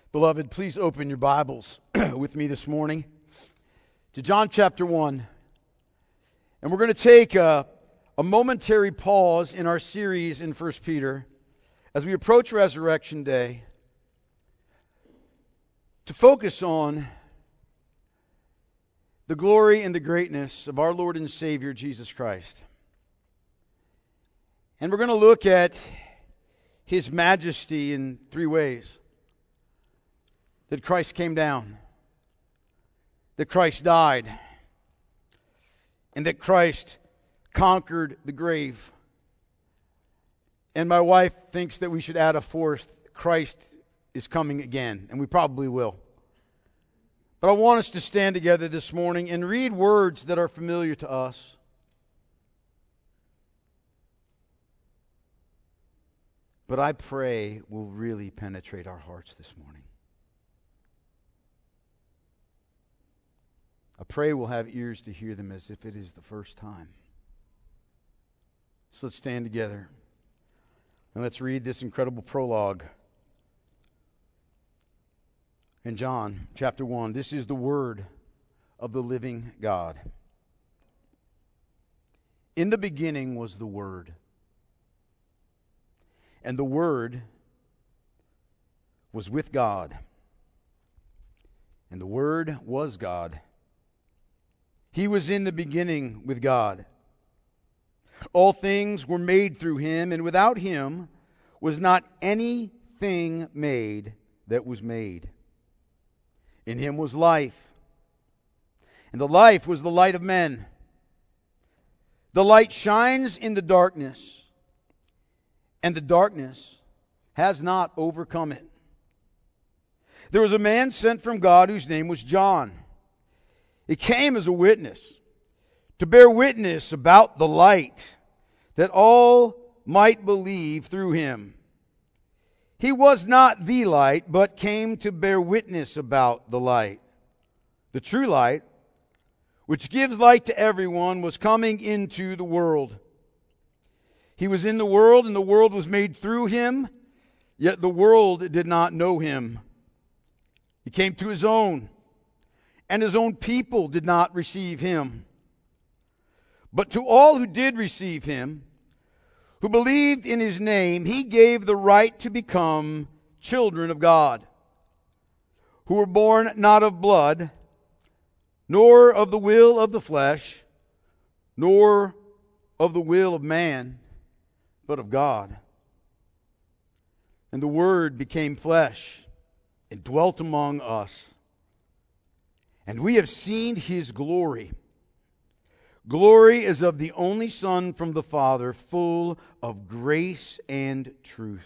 Beloved, please open your Bibles with me this morning to John chapter 1. And we're going to take a momentary pause in our series in 1 Peter as we approach Resurrection Day to focus on the glory and the greatness of our Lord and Savior Jesus Christ. And we're going to look at His majesty in three ways. That Christ came down, that Christ died, and that Christ conquered the grave. And my wife thinks that we should add a fourth: Christ is coming again, and we probably will. But I want us to stand together this morning and read words that are familiar to us. But I pray will really penetrate our hearts this morning. I pray we'll have ears to hear them as if it is the first time. So let's stand together and let's read this incredible prologue in John chapter 1. This is the word of the living God. In the beginning was the Word, and the Word was with God, and the Word was God. He was in the beginning with God. All things were made through Him, and without Him was not anything made that was made. In Him was life, and the life was the light of men. The light shines in the darkness, and the darkness has not overcome it. There was a man sent from God whose name was John. He came as a witness, to bear witness about the light, that all might believe through him. He was not the light, but came to bear witness about the light. The true light, which gives light to everyone, was coming into the world. He was in the world, and the world was made through him, yet the world did not know him. He came to his own, and his own people did not receive him. But to all who did receive him, who believed in his name, he gave the right to become children of God, who were born not of blood, nor of the will of the flesh, nor of the will of man, but of God. And the Word became flesh and dwelt among us. And we have seen His glory. Glory as of the only Son from the Father, full of grace and truth.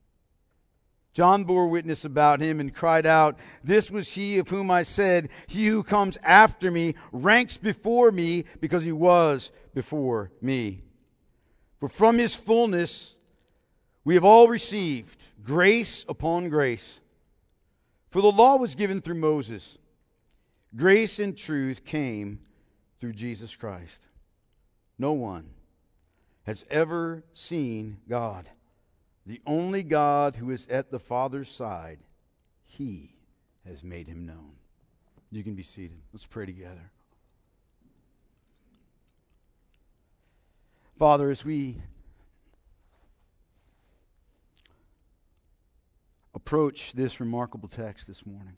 John bore witness about Him and cried out, "This was He of whom I said, 'He who comes after me ranks before me, because He was before me.' For from His fullness we have all received grace upon grace. For the law was given through Moses. Grace and truth came through Jesus Christ. No one has ever seen God. The only God who is at the Father's side, He has made Him known." You can be seated. Let's pray together. Father, as we approach this remarkable text this morning,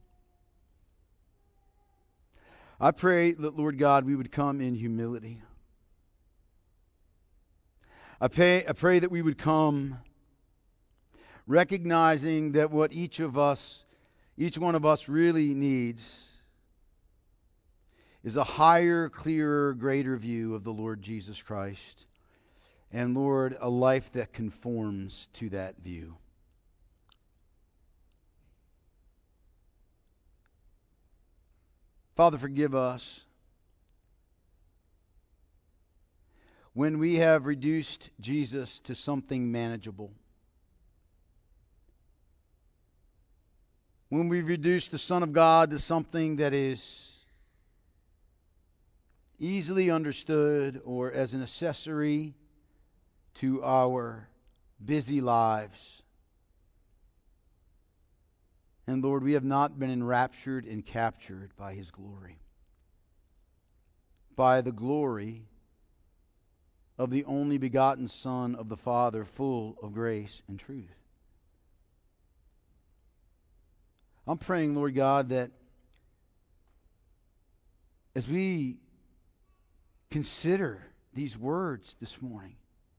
I pray that, Lord God, we would come in humility. I pray that we would come recognizing that what each one of us really needs is a higher, clearer, greater view of the Lord Jesus Christ. And Lord, a life that conforms to that view. Father, forgive us when we have reduced Jesus to something manageable. When we've reduced the Son of God to something that is easily understood or as an accessory to our busy lives. And Lord, we have not been enraptured and captured by His glory. By the glory of the only begotten Son of the Father, full of grace and truth. I'm praying, Lord God, that as we consider these words this morning,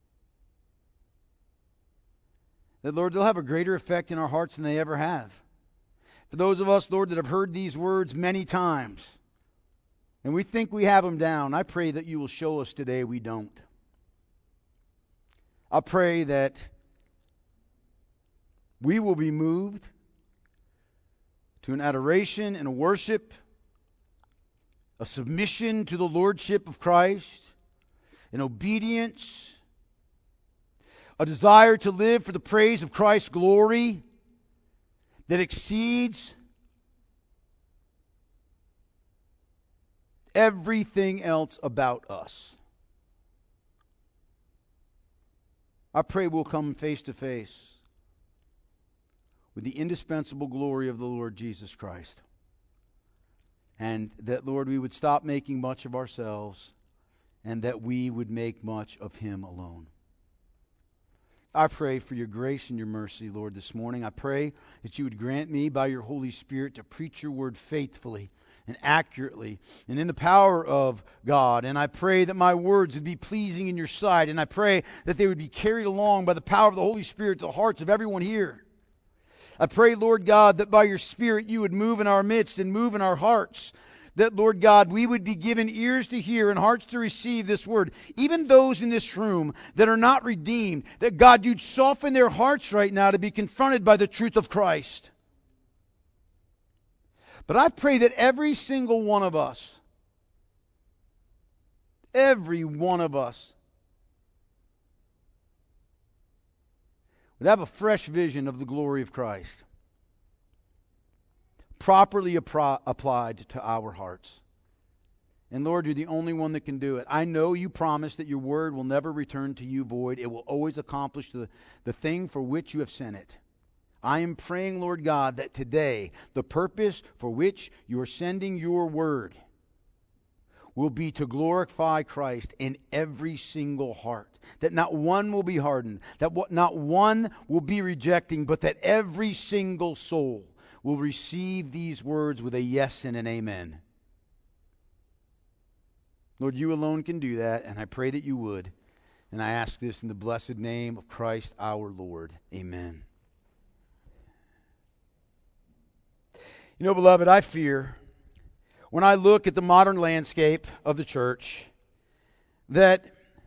that, Lord, they'll have a greater effect in our hearts than they ever have. For those of us, Lord, that have heard these words many times, and we think we have them down, I pray that you will show us today we don't. I pray that we will be moved to an adoration and a worship, a submission to the Lordship of Christ, an obedience, a desire to live for the praise of Christ's glory that exceeds everything else about us. I pray we'll come face to face with the indispensable glory of the Lord Jesus Christ. And that, Lord, we would stop making much of ourselves and that we would make much of Him alone. I pray for your grace and your mercy, Lord, this morning. I pray that you would grant me by your Holy Spirit to preach your word faithfully and accurately and in the power of God. And I pray that my words would be pleasing in your sight. And I pray that they would be carried along by the power of the Holy Spirit to the hearts of everyone here. I pray, Lord God, that by your Spirit you would move in our midst and move in our hearts. That, Lord God, we would be given ears to hear and hearts to receive this word. Even those in this room that are not redeemed, that, God, you'd soften their hearts right now to be confronted by the truth of Christ. But I pray that every single one of us, would have a fresh vision of the glory of Christ, properly applied to our hearts. And Lord, you're the only one that can do it. I know you promised that your word will never return to you void. It will always accomplish the thing for which you have sent it. I am praying, Lord God, that today the purpose for which you are sending your word will be to glorify Christ in every single heart. That not one will be hardened, that not one will be rejecting, but that every single soul will receive these words with a yes and an amen. Lord, you alone can do that, and I pray that you would. And I ask this in the blessed name of Christ our Lord. Amen. You know, beloved, I fear when I look at the modern landscape of the church that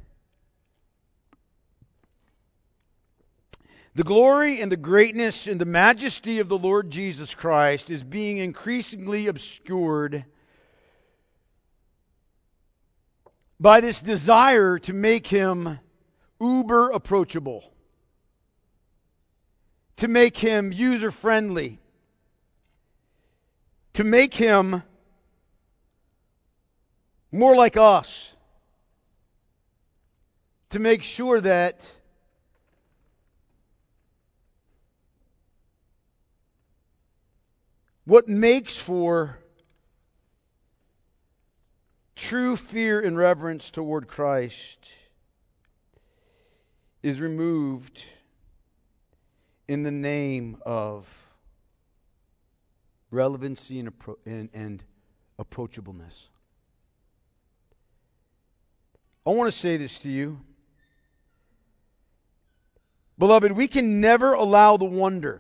the glory and the greatness and the majesty of the Lord Jesus Christ is being increasingly obscured by this desire to make Him uber approachable, to make Him user-friendly, to make Him more like us, to make sure that what makes for true fear and reverence toward Christ is removed in the name of relevancy and approachableness. I want to say this to you. Beloved, we can never allow the wonder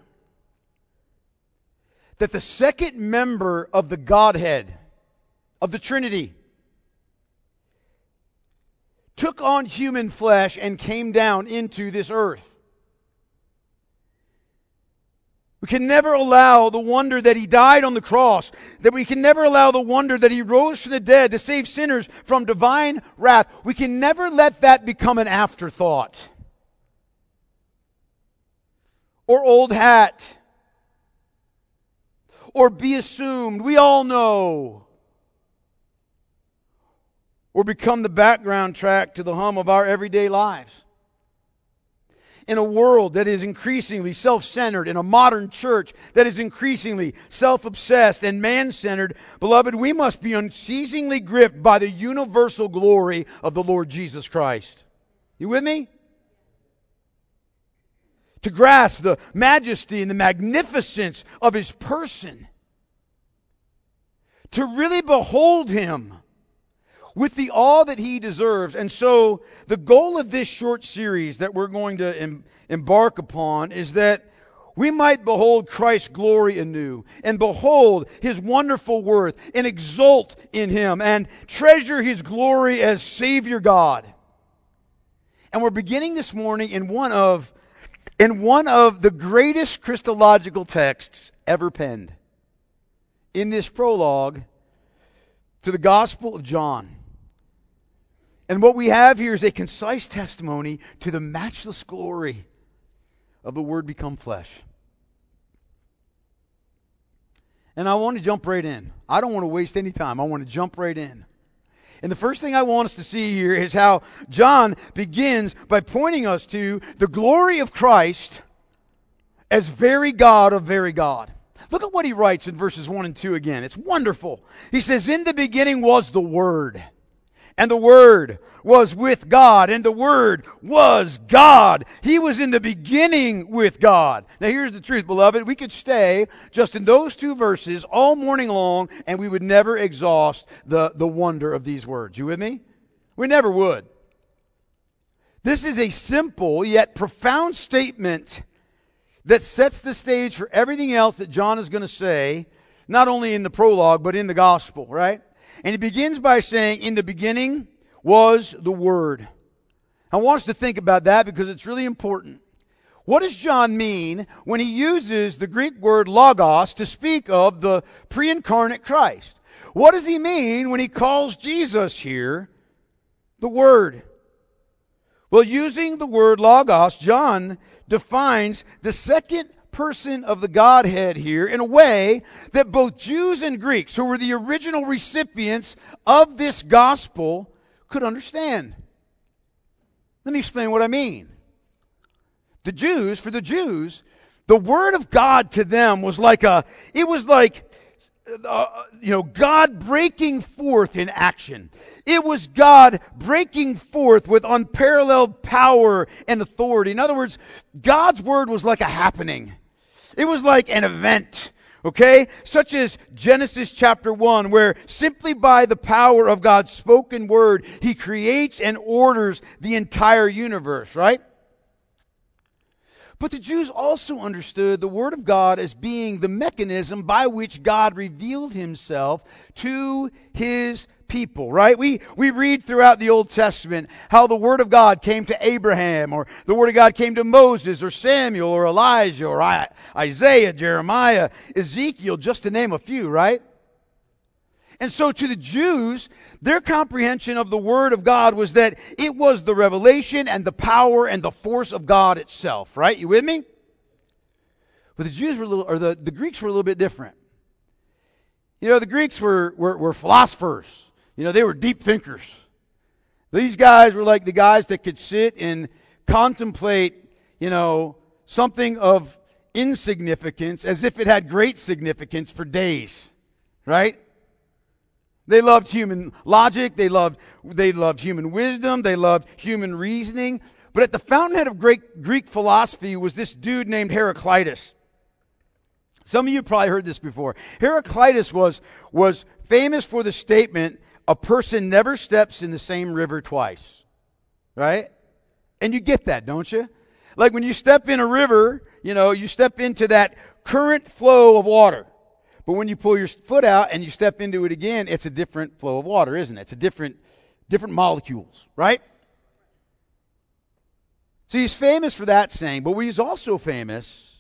that the second member of the Godhead, of the Trinity, took on human flesh and came down into this earth. We can never allow the wonder that He died on the cross, that we can never allow the wonder that He rose from the dead to save sinners from divine wrath. We can never let that become an afterthought or old hat or be assumed. We all know. Or become the background track to the hum of our everyday lives. In a world that is increasingly self-centered, in a modern church that is increasingly self-obsessed and man-centered, beloved, we must be unceasingly gripped by the universal glory of the Lord Jesus Christ. You with me? To grasp the majesty and the magnificence of His person. To really behold Him with the awe that He deserves. And so the goal of this short series that we're going to embark upon is that we might behold Christ's glory anew and behold His wonderful worth and exult in Him and treasure His glory as Savior God. And we're beginning this morning in one of the greatest Christological texts ever penned. In this prologue to the Gospel of John. And what we have here is a concise testimony to the matchless glory of the Word become flesh. And I want to jump right in. I don't want to waste any time. I want to jump right in. And the first thing I want us to see here is how John begins by pointing us to the glory of Christ as very God of very God. Look at what he writes in verses 1 and 2 again. It's wonderful. He says, "In the beginning was the Word, and the Word was with God, and the Word was God. He was in the beginning with God." Now here's the truth, beloved. We could stay just in those two verses all morning long, and we would never exhaust the wonder of these words. You with me? We never would. This is a simple yet profound statement that sets the stage for everything else that John is going to say, not only in the prologue, but in the gospel, right? And he begins by saying, "In the beginning was the Word." I want us to think about that because it's really important. What does John mean when he uses the Greek word logos to speak of the pre-incarnate Christ? What does he mean when he calls Jesus here the Word? Well, using the word logos, John defines the second person of the Godhead here in a way that both Jews and Greeks, who were the original recipients of this gospel, could understand. Let me explain what I mean. For the Jews, the Word of God to them was like God breaking forth in action. It was God breaking forth with unparalleled power and authority. In other words, God's Word was like a happening. It was like an event, okay? Such as Genesis chapter 1, where simply by the power of God's spoken word, He creates and orders the entire universe, right? But the Jews also understood the Word of God as being the mechanism by which God revealed Himself to His people, right? We read throughout the Old Testament how the Word of God came to Abraham, or the Word of God came to Moses, or Samuel, or Elijah, or Isaiah, Jeremiah, Ezekiel, just to name a few, right? And so to the Jews, their comprehension of the Word of God was that it was the revelation and the power and the force of God itself, right? You with me? But the Jews were the Greeks were a little bit different. You know, the Greeks were philosophers. You know, they were deep thinkers. These guys were like the guys that could sit and contemplate, something of insignificance as if it had great significance for days, right? They loved human logic, they loved human wisdom, they loved human reasoning. But at the fountainhead of Greek philosophy was this dude named Heraclitus. Some of you probably heard this before. Heraclitus was famous for the statement, "A person never steps in the same river twice." Right? And you get that, don't you? Like when you step in a river, you step into that current flow of water. But when you pull your foot out and you step into it again, it's a different flow of water, isn't it? It's a different molecules, right? So he's famous for that saying, but he was also famous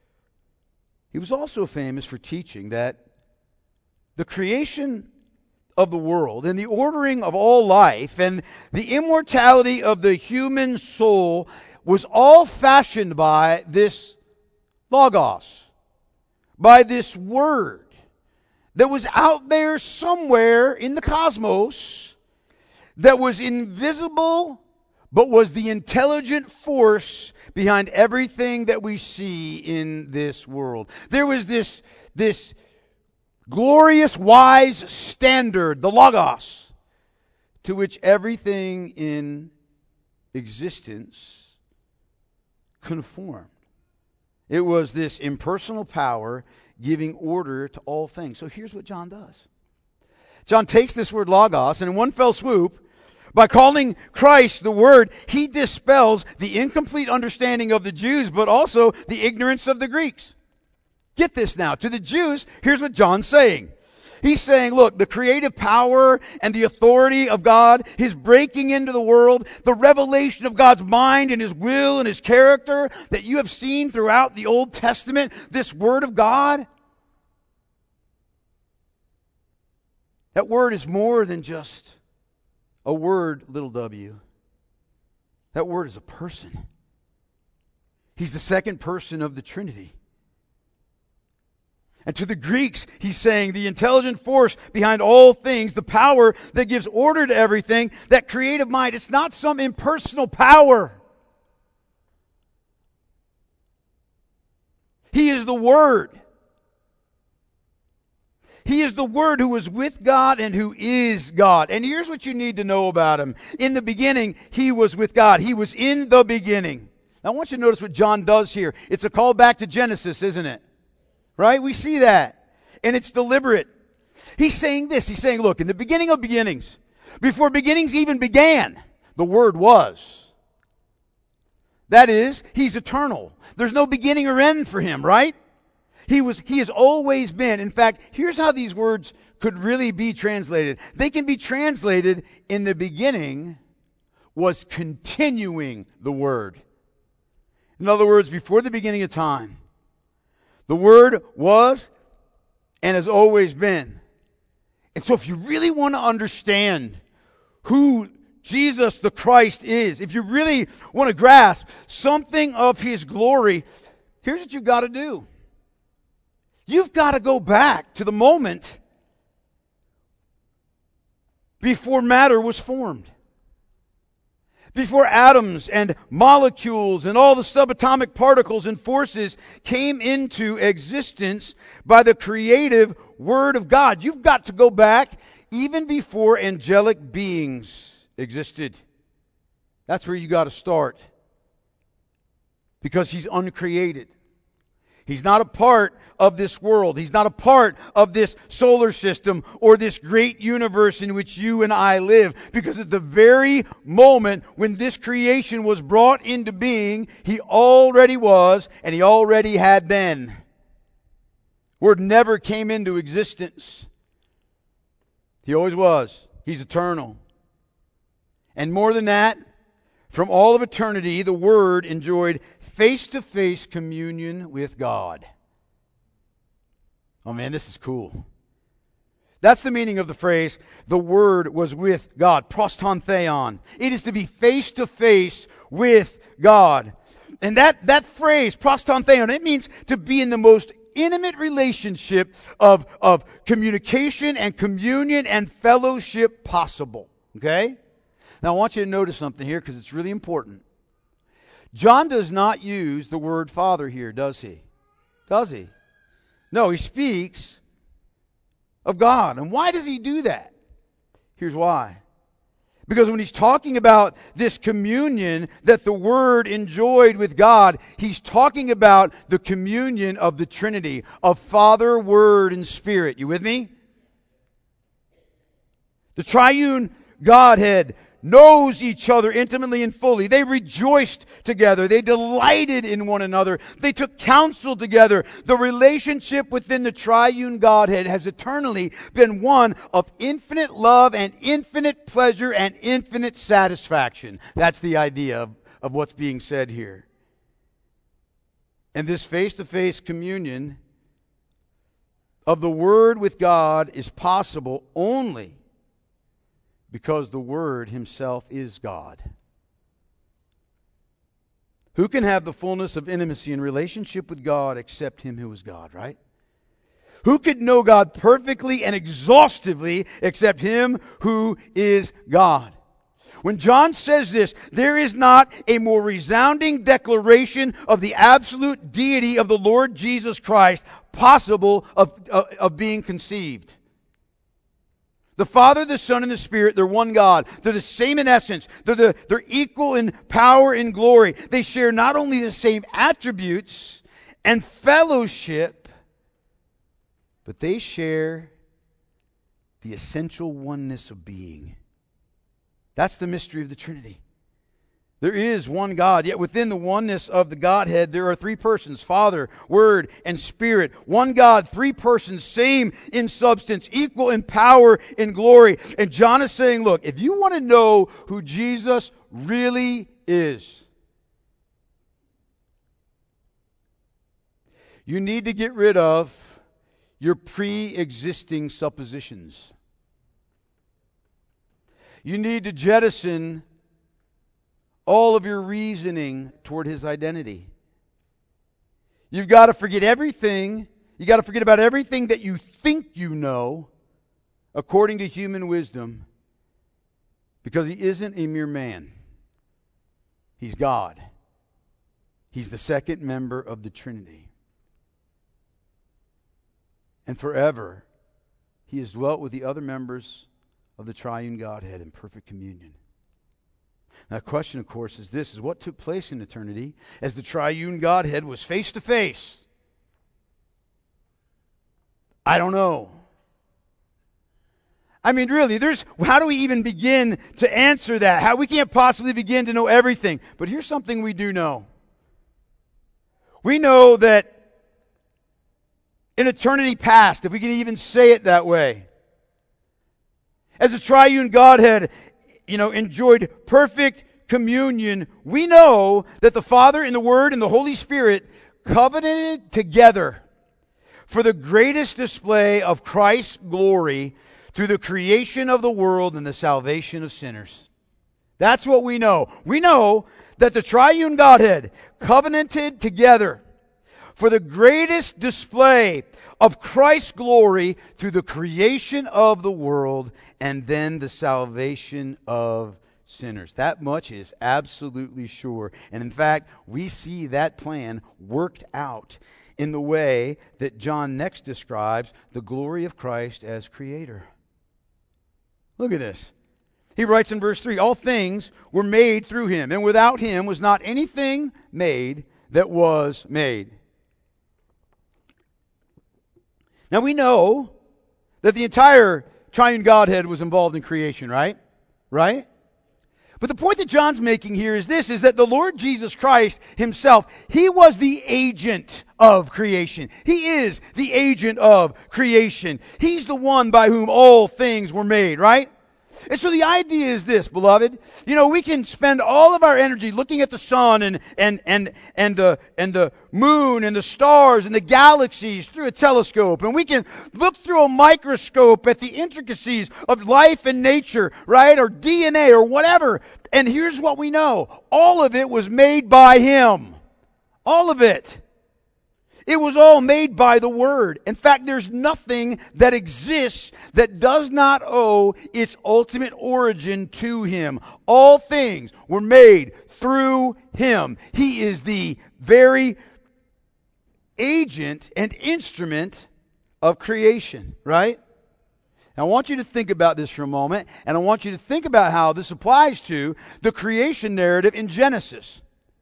for teaching that the creation of the world and the ordering of all life and the immortality of the human soul was all fashioned by this logos, by this word that was out there somewhere in the cosmos, that was invisible but was the intelligent force behind everything that we see in this world. There was this glorious, wise standard, the Logos, to which everything in existence conformed. It was this impersonal power giving order to all things. So here's what John does. John takes this word Logos, and in one fell swoop, by calling Christ the Word, he dispels the incomplete understanding of the Jews, but also the ignorance of the Greeks. Get this now. To the Jews, here's what John's saying. He's saying, look, the creative power and the authority of God, His breaking into the world, the revelation of God's mind and His will and His character that you have seen throughout the Old Testament, this Word of God, that Word is more than just a word, little w. That Word is a person. He's the second person of the Trinity. And to the Greeks, he's saying the intelligent force behind all things, the power that gives order to everything, that creative mind, it's not some impersonal power. He is the Word. He is the Word who was with God and who is God. And here's what you need to know about Him. In the beginning, He was with God. He was in the beginning. Now I want you to notice what John does here. It's a call back to Genesis, isn't it? Right? We see that. And it's deliberate. He's saying this. He's saying, look, in the beginning of beginnings, before beginnings even began, the Word was. That is, He's eternal. There's no beginning or end for Him, right? He has always been. In fact, here's how these words could really be translated. They can be translated, in the beginning was continuing the Word. In other words, before the beginning of time, the Word was and has always been. And so if you really want to understand who Jesus the Christ is, if you really want to grasp something of His glory, here's what you've got to do. You've got to go back to the moment before matter was formed. Before atoms and molecules and all the subatomic particles and forces came into existence by the creative Word of God. You've got to go back even before angelic beings existed. That's where you got to start. Because He's uncreated. He's not a part of this world. He's not a part of this solar system or this great universe in which you and I live. Because at the very moment when this creation was brought into being, He already was and He already had been. Word never came into existence. He always was. He's eternal. And more than that, from all of eternity, the Word enjoyed face-to-face communion with God. Oh man, this is cool. That's the meaning of the phrase, the Word was with God. Proston theon. It is to be face-to-face with God. And that phrase, proston theon, it means to be in the most intimate relationship of communication and communion and fellowship possible. Okay? Now I want you to notice something here because it's really important. John does not use the word Father here, does he? Does he? No, he speaks of God. And why does he do that? Here's why. Because when he's talking about this communion that the Word enjoyed with God, he's talking about the communion of the Trinity, of Father, Word, and Spirit. You with me? The triune Godhead knows each other intimately and fully. They rejoiced together. They delighted in one another. They took counsel together. The relationship within the triune Godhead has eternally been one of infinite love and infinite pleasure and infinite satisfaction. That's the idea of what's being said here. And this face-to-face communion of the Word with God is possible only because the Word Himself is God. Who can have the fullness of intimacy and relationship with God except Him who is God, right? Who could know God perfectly and exhaustively except Him who is God? When John says this, there is not a more resounding declaration of the absolute deity of the Lord Jesus Christ possible of being conceived. The Father, the Son, and the Spirit, they're one God. They're the same in essence. They're equal in power and glory. They share not only the same attributes and fellowship, but they share the essential oneness of being. That's the mystery of the Trinity. There is one God, yet within the oneness of the Godhead, there are three persons, Father, Word, and Spirit. One God, three persons, same in substance, equal in power and glory. And John is saying, look, if you want to know who Jesus really is, you need to get rid of your pre-existing suppositions. You need to jettison all of your reasoning toward His identity. You've got to forget everything. You've got to forget about everything that you think you know according to human wisdom, because He isn't a mere man. He's God. He's the second member of the Trinity. And forever, He has dwelt with the other members of the triune Godhead in perfect communion. Now, the question, of course, is this, is what took place in eternity as the triune Godhead was face to face? I don't know. I mean, really, how do we even begin to answer that? We can't possibly begin to know everything. But here's something we do know. We know that in eternity past, if we can even say it that way, as the triune Godhead, enjoyed perfect communion, we know that the Father and the Word and the Holy Spirit covenanted together for the greatest display of Christ's glory through the creation of the world and the salvation of sinners. That's what we know. We know that the triune Godhead covenanted together for the greatest display of Christ's glory through the creation of the world and then the salvation of sinners. That much is absolutely sure. And in fact, we see that plan worked out in the way that John next describes the glory of Christ as creator. Look at this. He writes in verse 3, all things were made through Him, and without Him was not anything made that was made. Now we know that the entire triune Godhead was involved in creation, right? Right? But the point that John's making here is this, is that the Lord Jesus Christ Himself, He was the agent of creation. He is the agent of creation. He's the one by whom all things were made, right? And so the idea is this, beloved. We can spend all of our energy looking at the sun and the moon and the stars and the galaxies through a telescope. And we can look through a microscope at the intricacies of life and nature, right? Or DNA or whatever. And here's what we know. All of it was made by Him. All of it. It was all made by the Word. In fact, there's nothing that exists that does not owe its ultimate origin to Him. All things were made through Him. He is the very agent and instrument of creation, right? Now, I want you to think about this for a moment, and I want you to think about how this applies to the creation narrative in Genesis.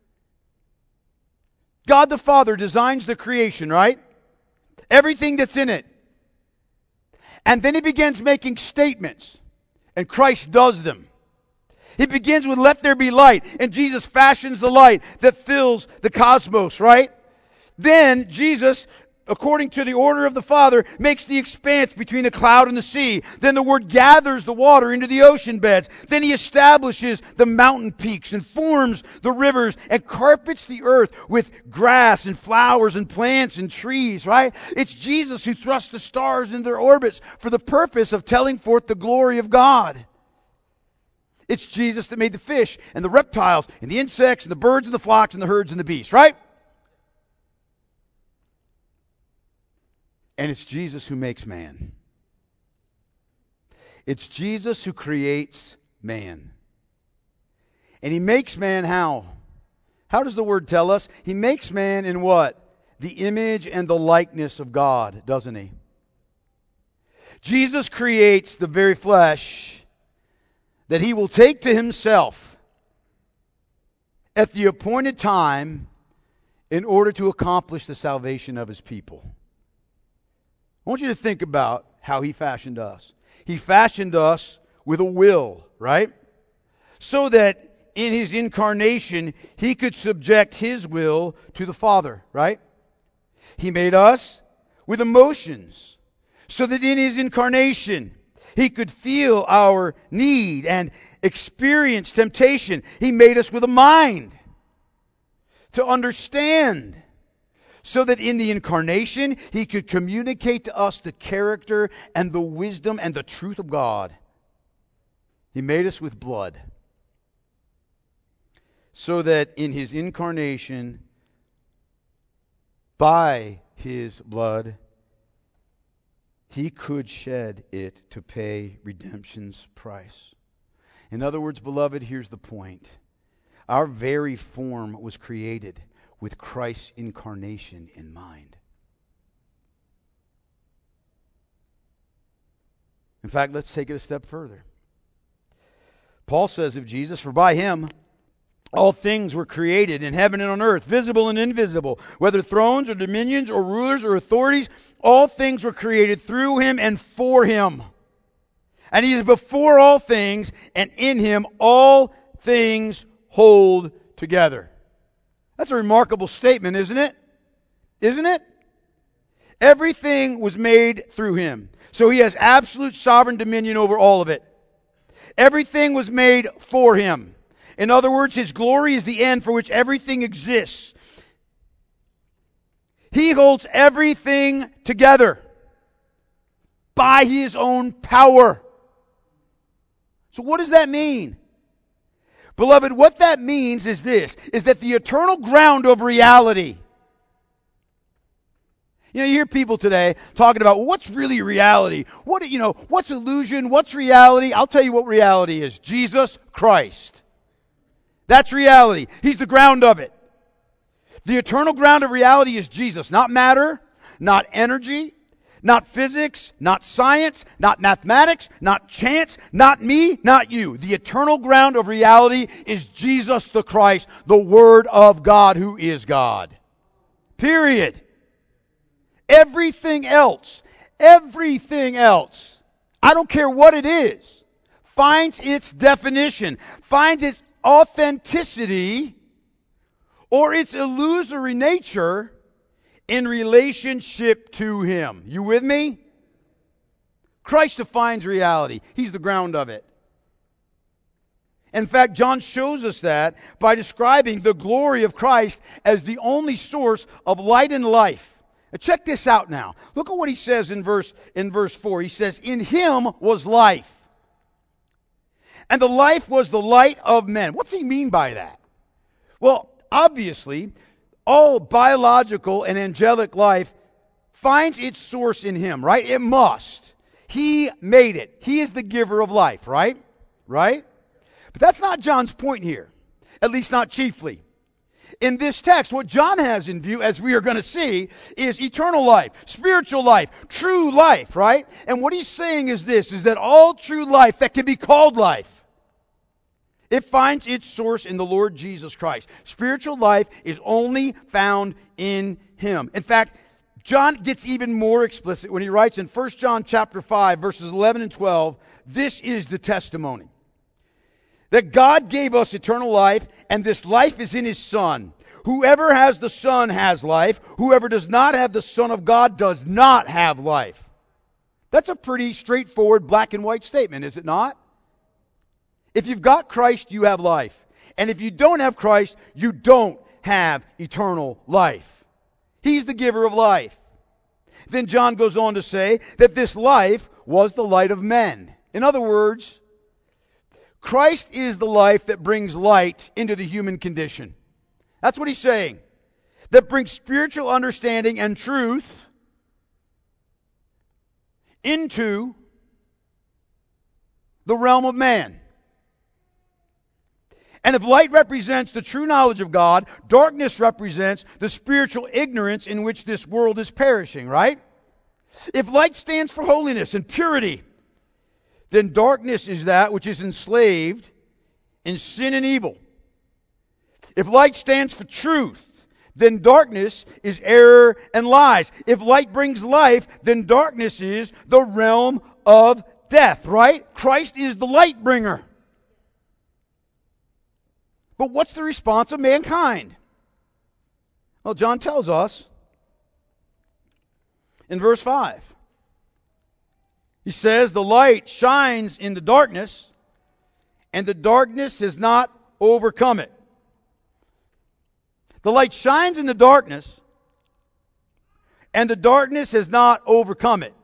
God the Father designs the creation, right? Everything that's in it. And then He begins making statements. And Christ does them. He begins with, let there be light. And Jesus fashions the light that fills the cosmos, right? Then Jesus, according to the order of the Father, makes the expanse between the cloud and the sea. Then the Word gathers the water into the ocean beds. Then He establishes the mountain peaks and forms the rivers and carpets the earth with grass and flowers and plants and trees, right? It's Jesus who thrusts the stars into their orbits for the purpose of telling forth the glory of God. It's Jesus that made the fish and the reptiles and the insects and the birds and the flocks and the herds and the beasts, right? And it's Jesus who makes man. It's Jesus who creates man. And He makes man how? How does the Word tell us? He makes man in what? The image and the likeness of God, doesn't He? Jesus creates the very flesh that He will take to Himself at the appointed time in order to accomplish the salvation of His people. I want you to think about how He fashioned us. He fashioned us with a will, right? So that in His incarnation, He could subject His will to the Father, right? He made us with emotions so that in His incarnation, He could feel our need and experience temptation. He made us with a mind to understand so that in the incarnation, He could communicate to us the character and the wisdom and the truth of God. He made us with blood so that in His incarnation, by His blood, He could shed it to pay redemption's price. In other words, beloved, here's the point. Our very form was created with Christ's incarnation in mind. In fact, let's take it a step further. Paul says of Jesus, "For by Him all things were created in heaven and on earth, visible and invisible, whether thrones or dominions or rulers or authorities, all things were created through Him and for Him. And He is before all things, and in Him all things hold together." That's a remarkable statement, isn't it? Isn't it? Everything was made through Him. So He has absolute sovereign dominion over all of it. Everything was made for Him. In other words, His glory is the end for which everything exists. He holds everything together by His own power. So what does that mean? Beloved, what that means is this, is that the eternal ground of reality. You hear people today talking about, well, what's really reality? What's illusion? What's reality? I'll tell you what reality is. Jesus Christ. That's reality. He's the ground of it. The eternal ground of reality is Jesus. Not matter, not energy, not physics, not science, not mathematics, not chance, not me, not you. The eternal ground of reality is Jesus the Christ, the Word of God who is God. Period. Everything else, I don't care what it is, finds its definition, finds its authenticity or its illusory nature in relationship to Him. You with me? Christ defines reality. He's the ground of it. In fact, John shows us that by describing the glory of Christ as the only source of light and life. Now check this out now. Look at what he says in verse 4. He says, "In Him was life, and the life was the light of men." What's he mean by that? Well, obviously, all biological and angelic life finds its source in Him, right? It must. He made it. He is the giver of life, right? Right? But that's not John's point here, at least not chiefly. In this text, what John has in view, as we are going to see, is eternal life, spiritual life, true life, right? And what he's saying is this, is that all true life that can be called life, it finds its source in the Lord Jesus Christ. Spiritual life is only found in Him. In fact, John gets even more explicit when he writes in 1 John chapter 5, verses 11 and 12, this is the testimony. That God gave us eternal life, and this life is in His Son. Whoever has the Son has life. Whoever does not have the Son of God does not have life. That's a pretty straightforward black and white statement, is it not? If you've got Christ, you have life. And if you don't have Christ, you don't have eternal life. He's the giver of life. Then John goes on to say that this life was the light of men. In other words, Christ is the life that brings light into the human condition. That's what he's saying. That brings spiritual understanding and truth into the realm of man. And if light represents the true knowledge of God, darkness represents the spiritual ignorance in which this world is perishing, right? If light stands for holiness and purity, then darkness is that which is enslaved in sin and evil. If light stands for truth, then darkness is error and lies. If light brings life, then darkness is the realm of death, right? Christ is the light bringer. But what's the response of mankind? Well, John tells us in verse 5. He says, the light shines in the darkness, and the darkness has not overcome it. The light shines in the darkness, and the darkness has not overcome it.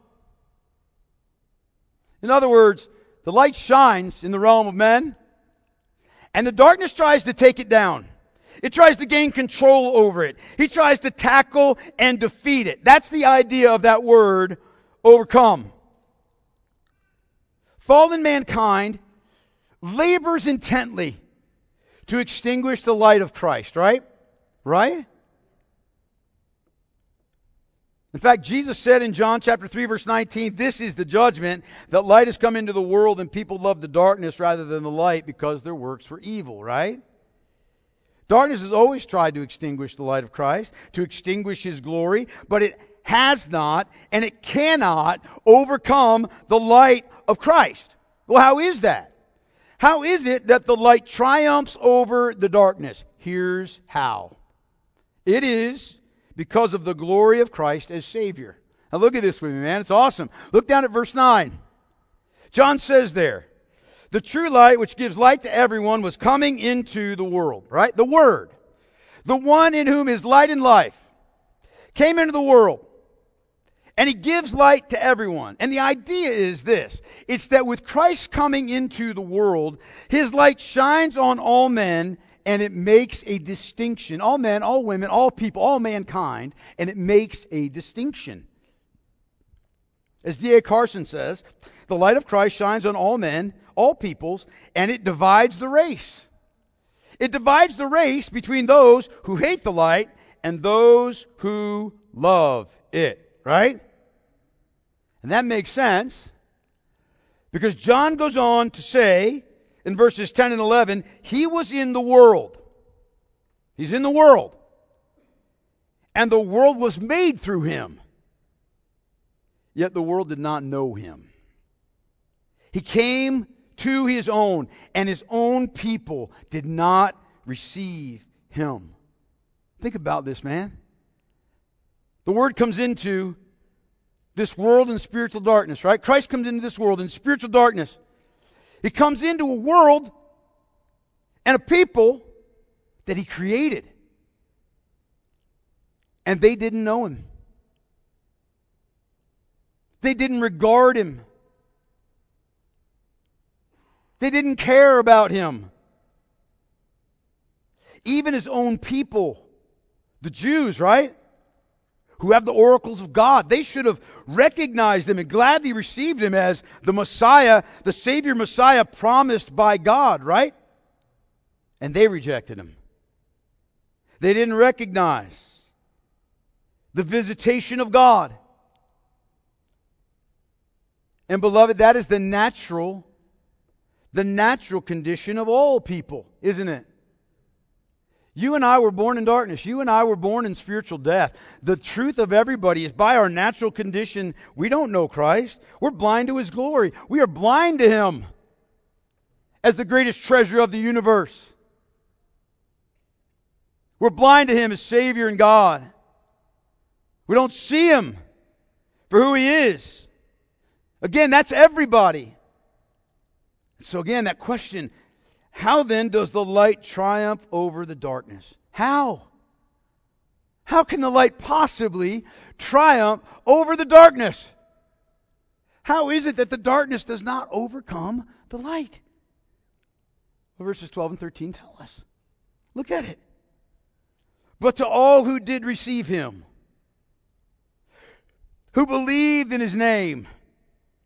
In other words, the light shines in the realm of men, and the darkness tries to take it down. It tries to gain control over it. He tries to tackle and defeat it. That's the idea of that word, overcome. Fallen mankind labors intently to extinguish the light of Christ, right? Right? In fact, Jesus said in John chapter 3, verse 19, this is the judgment, that light has come into the world and people love the darkness rather than the light because their works were evil, right? Darkness has always tried to extinguish the light of Christ, to extinguish His glory, but it has not and it cannot overcome the light of Christ. Well, how is that? How is it that the light triumphs over the darkness? Here's how. It is because of the glory of Christ as Savior. Now look at this with me, man. It's awesome. Look down at verse 9. John says there, the true light which gives light to everyone was coming into the world, right? The Word, the one in whom is light and life, came into the world. And He gives light to everyone. And the idea is this. It's that with Christ coming into the world, His light shines on all men, and it makes a distinction. All men, all women, all people, all mankind, and it makes a distinction. As D.A. Carson says, the light of Christ shines on all men, all peoples, and it divides the race. It divides the race between those who hate the light and those who love it, right? And that makes sense because John goes on to say in verses 10 and 11, He was in the world. He's in the world. And the world was made through Him. Yet the world did not know Him. He came to His own, and His own people did not receive Him. Think about this, man. The Word comes into this world in spiritual darkness, right? Christ comes into this world in spiritual darkness. He comes into a world and a people that He created. And they didn't know Him. They didn't regard Him. They didn't care about Him. Even His own people, the Jews, right? Who have the oracles of God. They should have recognized Him and gladly received Him as the Messiah, the Savior Messiah promised by God, right? And they rejected Him. They didn't recognize the visitation of God. And beloved, that is the natural condition of all people, isn't it? You and I were born in darkness. You and I were born in spiritual death. The truth of everybody is by our natural condition, we don't know Christ. We're blind to His glory. We are blind to Him as the greatest treasure of the universe. We're blind to Him as Savior and God. We don't see Him for who He is. Again, that's everybody. So again, that question, how then does the light triumph over the darkness? How? How can the light possibly triumph over the darkness? How is it that the darkness does not overcome the light? Well, verses 12 and 13 tell us. Look at it. But to all who did receive Him, who believed in His name,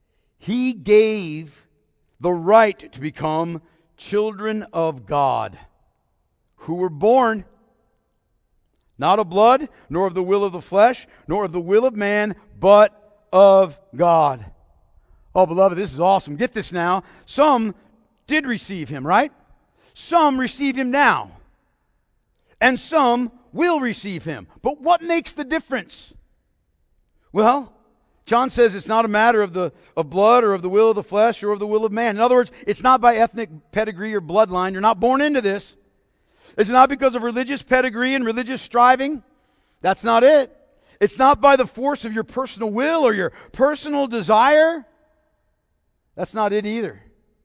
He gave the right to become children of God. who were born, not of blood, nor of the will of the flesh, nor of the will of man, but of God. Oh, beloved, this is awesome. Get this now. Some did receive him, right? Some receive him now. And some will receive him. But what makes the difference? Well, John says it's not a matter of blood or of the will of the flesh or of the will of man. In other words, it's not by ethnic pedigree or bloodline. You're not born into this. It's not because of religious pedigree and religious striving. That's not it. It's not by the force of your personal will or your personal desire. That's not it either.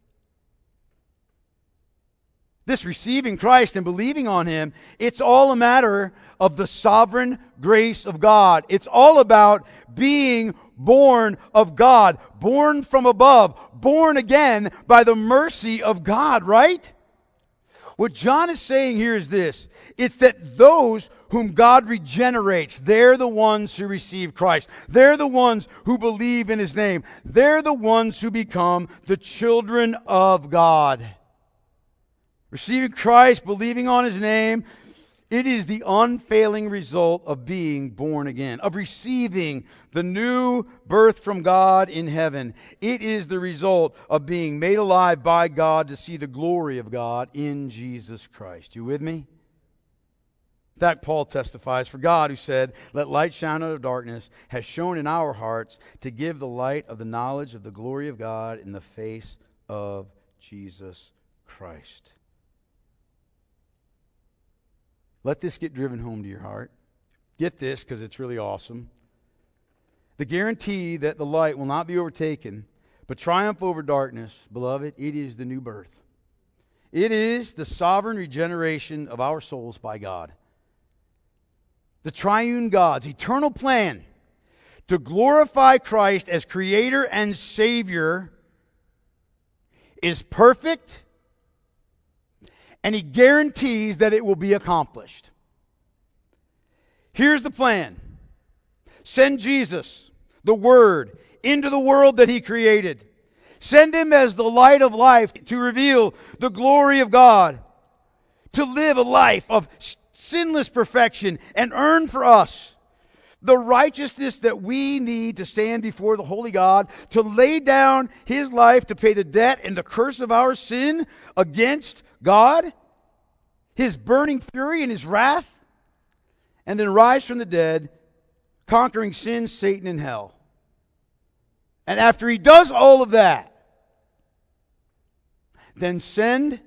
This receiving Christ and believing on him, it's all a matter of the sovereign grace of God. It's all about being born of God, born from above, born again by the mercy of God, right? What John is saying here is this. It's that those whom God regenerates, they're the ones who receive Christ. They're the ones who believe in his name. They're the ones who become the children of God. Receiving Christ, believing on his name, it is the unfailing result of being born again, of receiving the new birth from God in heaven. It is the result of being made alive by God to see the glory of God in Jesus Christ. You with me? In fact, Paul testifies, for God who said, "Let light shine out of darkness," has shown in our hearts to give the light of the knowledge of the glory of God in the face of Jesus Christ. Let this get driven home to your heart. Get this, because it's really awesome. The guarantee that the light will not be overtaken, but triumph over darkness, beloved, it is the new birth. It is the sovereign regeneration of our souls by God. The triune God's eternal plan to glorify Christ as Creator and Savior is perfect, and he guarantees that it will be accomplished. Here's the plan. Send Jesus, the Word, into the world that he created. Send him as the light of life to reveal the glory of God, to live a life of sinless perfection and earn for us the righteousness that we need to stand before the holy God, to lay down his life to pay the debt and the curse of our sin against God, his burning fury and his wrath, and then rise from the dead, conquering sin, Satan, and hell. And after he does all of that, then send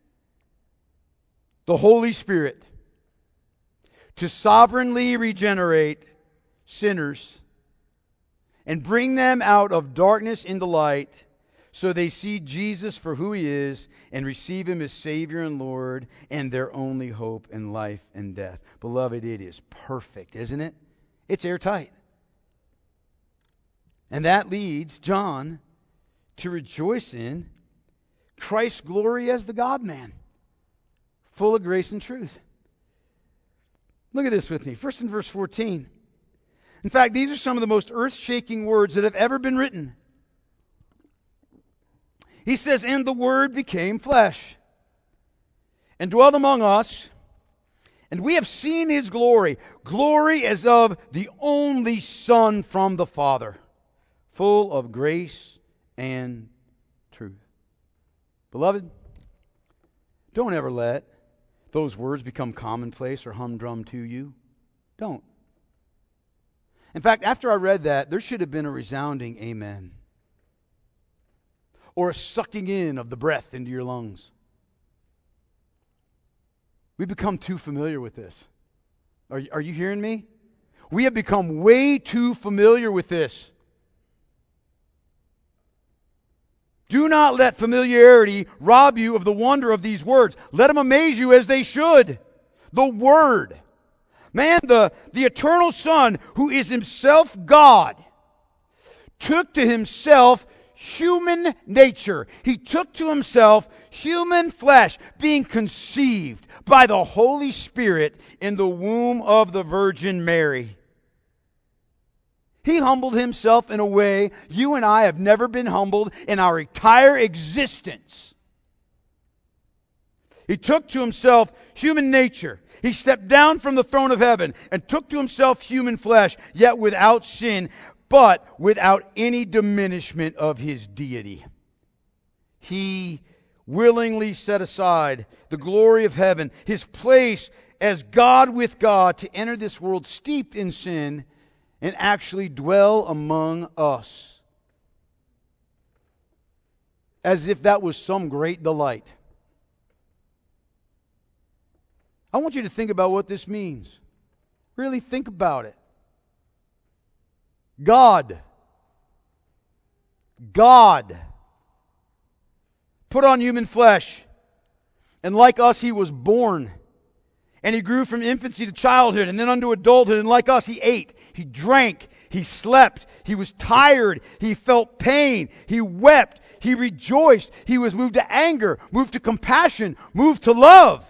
the Holy Spirit to sovereignly regenerate sinners and bring them out of darkness into light, so they see Jesus for who he is and receive him as Savior and Lord and their only hope in life and death. Beloved, it is perfect, isn't it? It's airtight. And that leads John to rejoice in Christ's glory as the God-man, full of grace and truth. Look at this with me. First in verse 14. In fact, these are some of the most earth-shaking words that have ever been written. He says, "And the Word became flesh and dwelt among us, and we have seen his glory, glory as of the only Son from the Father, full of grace and truth." Beloved, don't ever let those words become commonplace or humdrum to you. Don't. In fact, after I read that, there should have been a resounding amen, or a sucking in of the breath into your lungs. We've become too familiar with this. Are you hearing me? We have become way too familiar with this. Do not let familiarity rob you of the wonder of these words. Let them amaze you as they should. The Word. Man, the eternal Son, who is himself God, took to himself human nature. He took to himself human flesh, being conceived by the Holy Spirit in the womb of the Virgin Mary. He humbled himself in a way you and I have never been humbled in our entire existence. He took to himself human nature. He stepped down from the throne of heaven and took to himself human flesh, yet without sin, but without any diminishment of his deity. He willingly set aside the glory of heaven, his place as God with God, to enter this world steeped in sin and actually dwell among us, as if that was some great delight. I want you to think about what this means. Really think about it. God put on human flesh, and like us, he was born. And he grew from infancy to childhood and then unto adulthood. And like us, he ate, he drank, he slept, he was tired, he felt pain, he wept, he rejoiced, he was moved to anger, moved to compassion, moved to love.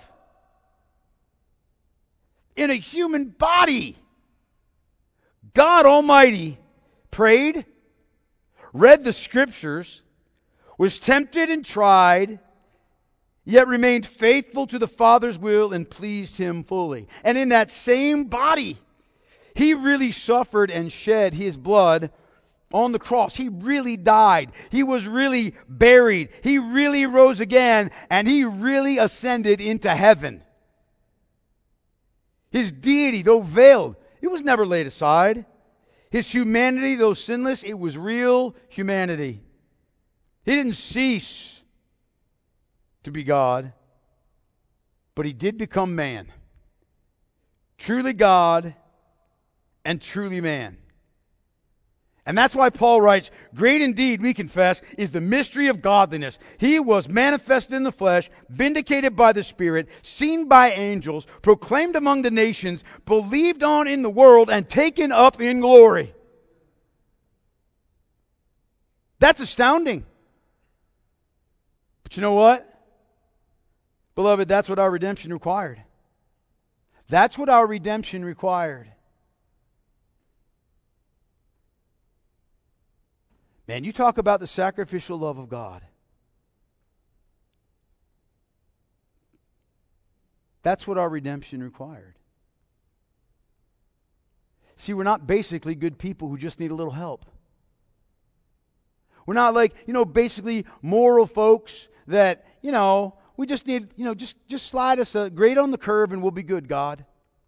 In a human body, God Almighty prayed, read the Scriptures, was tempted and tried, yet remained faithful to the Father's will and pleased Him fully. And in that same body, He really suffered and shed His blood on the cross. He really died. He was really buried. He really rose again, and He really ascended into heaven. His deity, though veiled, it was never laid aside. His humanity, though sinless, it was real humanity. He didn't cease to be God, but He did become man. Truly God and truly man. And that's why Paul writes, "Great indeed, we confess, is the mystery of godliness. He was manifested in the flesh, vindicated by the Spirit, seen by angels, proclaimed among the nations, believed on in the world, and taken up in glory." That's astounding. But you know what? Beloved, that's what our redemption required. That's what our redemption required. Man, you talk about the sacrificial love of God. That's what our redemption required. See, we're not basically good people who just need a little help. We're not like, basically moral folks that, we just need, just slide us a grade on the curve and we'll be good, God.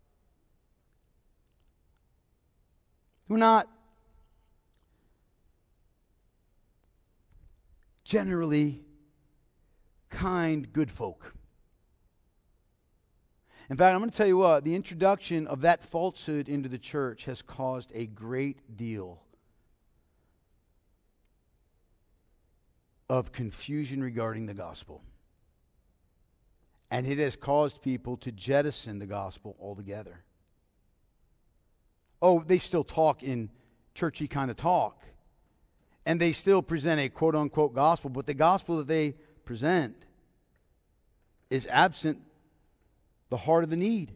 We're not generally kind, good folk. In fact, I'm going to tell you what, the introduction of that falsehood into the church has caused a great deal of confusion regarding the gospel. And it has caused people to jettison the gospel altogether. Oh, they still talk in churchy kind of talk. And they still present a quote-unquote gospel, but the gospel that they present is absent the heart of the need.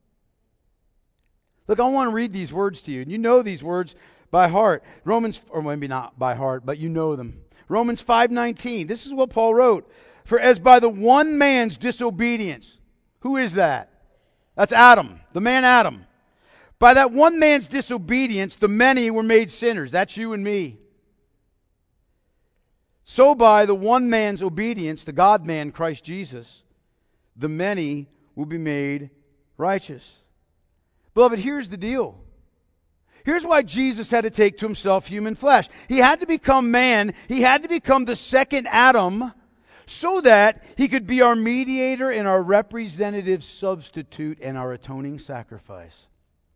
Look, I want to read these words to you. And you know these words by heart. Romans, or maybe not by heart, but you know them. Romans 5:19. This is what Paul wrote. "For as by the one man's disobedience," who is that? That's Adam, the man Adam. "By that one man's disobedience, the many were made sinners." That's you and me. "So by the one man's obedience, the God-man, Christ Jesus, the many will be made righteous." Beloved, here's the deal. Here's why Jesus had to take to himself human flesh. He had to become man. He had to become the second Adam so that he could be our mediator and our representative substitute and our atoning sacrifice.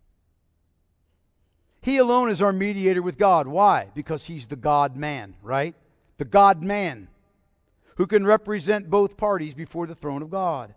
He alone is our mediator with God. Why? Because he's the God-man, right? The God-man who can represent both parties before the throne of God.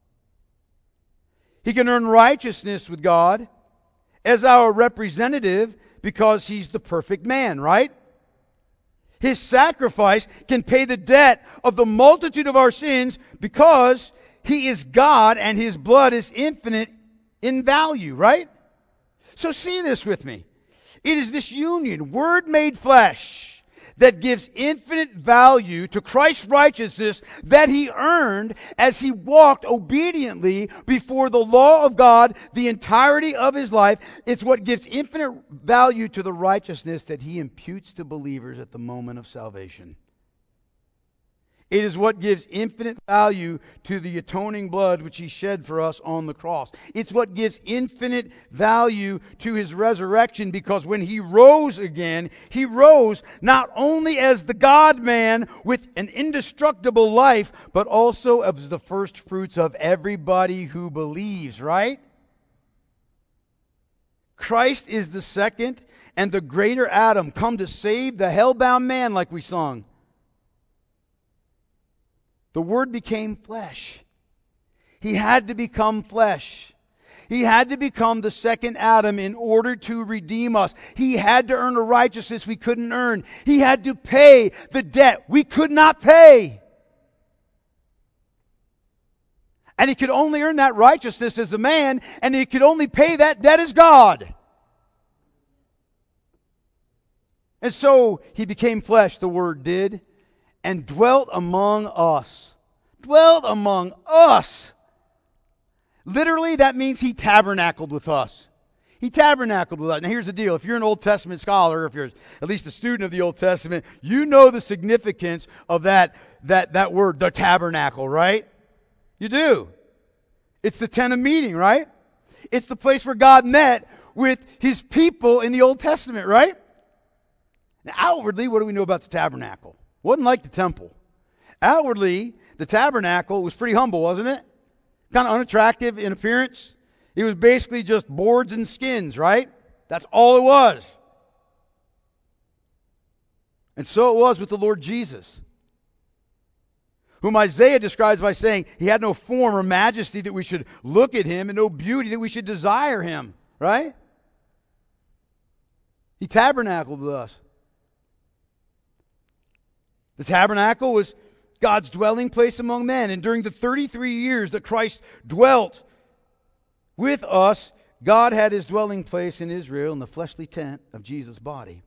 He can earn righteousness with God as our representative because he's the perfect man, right? His sacrifice can pay the debt of the multitude of our sins because he is God and his blood is infinite in value, right? So see this with me. It is this union, Word made flesh, that gives infinite value to Christ's righteousness that he earned as he walked obediently before the law of God the entirety of his life. It's what gives infinite value to the righteousness that he imputes to believers at the moment of salvation. It is what gives infinite value to the atoning blood which he shed for us on the cross. It's what gives infinite value to his resurrection, because when he rose again, he rose not only as the God-man with an indestructible life, but also as the first fruits of everybody who believes, right? Christ is the second and the greater Adam, come to save the hell-bound man, like we sung. The Word became flesh. He had to become flesh. He had to become the second Adam in order to redeem us. He had to earn a righteousness we couldn't earn. He had to pay the debt we could not pay. And he could only earn that righteousness as a man, and he could only pay that debt as God. And so he became flesh, the Word did, and dwelt among us. Dwelt among us. Literally, that means he tabernacled with us. He tabernacled with us. Now here's the deal. If you're an Old Testament scholar, if you're at least a student of the Old Testament, you know the significance of that word, the tabernacle, right? You do. It's the tent of meeting, right? It's the place where God met with his people in the Old Testament, right? Now, outwardly, what do we know about the tabernacle? Wasn't like the temple. Outwardly, the tabernacle was pretty humble, wasn't it? Kind of unattractive in appearance. It was basically just boards and skins, right? That's all it was. And so it was with the Lord Jesus, whom Isaiah describes by saying he had no form or majesty that we should look at him, and no beauty that we should desire him, right? He tabernacled with us. The tabernacle was God's dwelling place among men. And during the 33 years that Christ dwelt with us, God had his dwelling place in Israel in the fleshly tent of Jesus' body.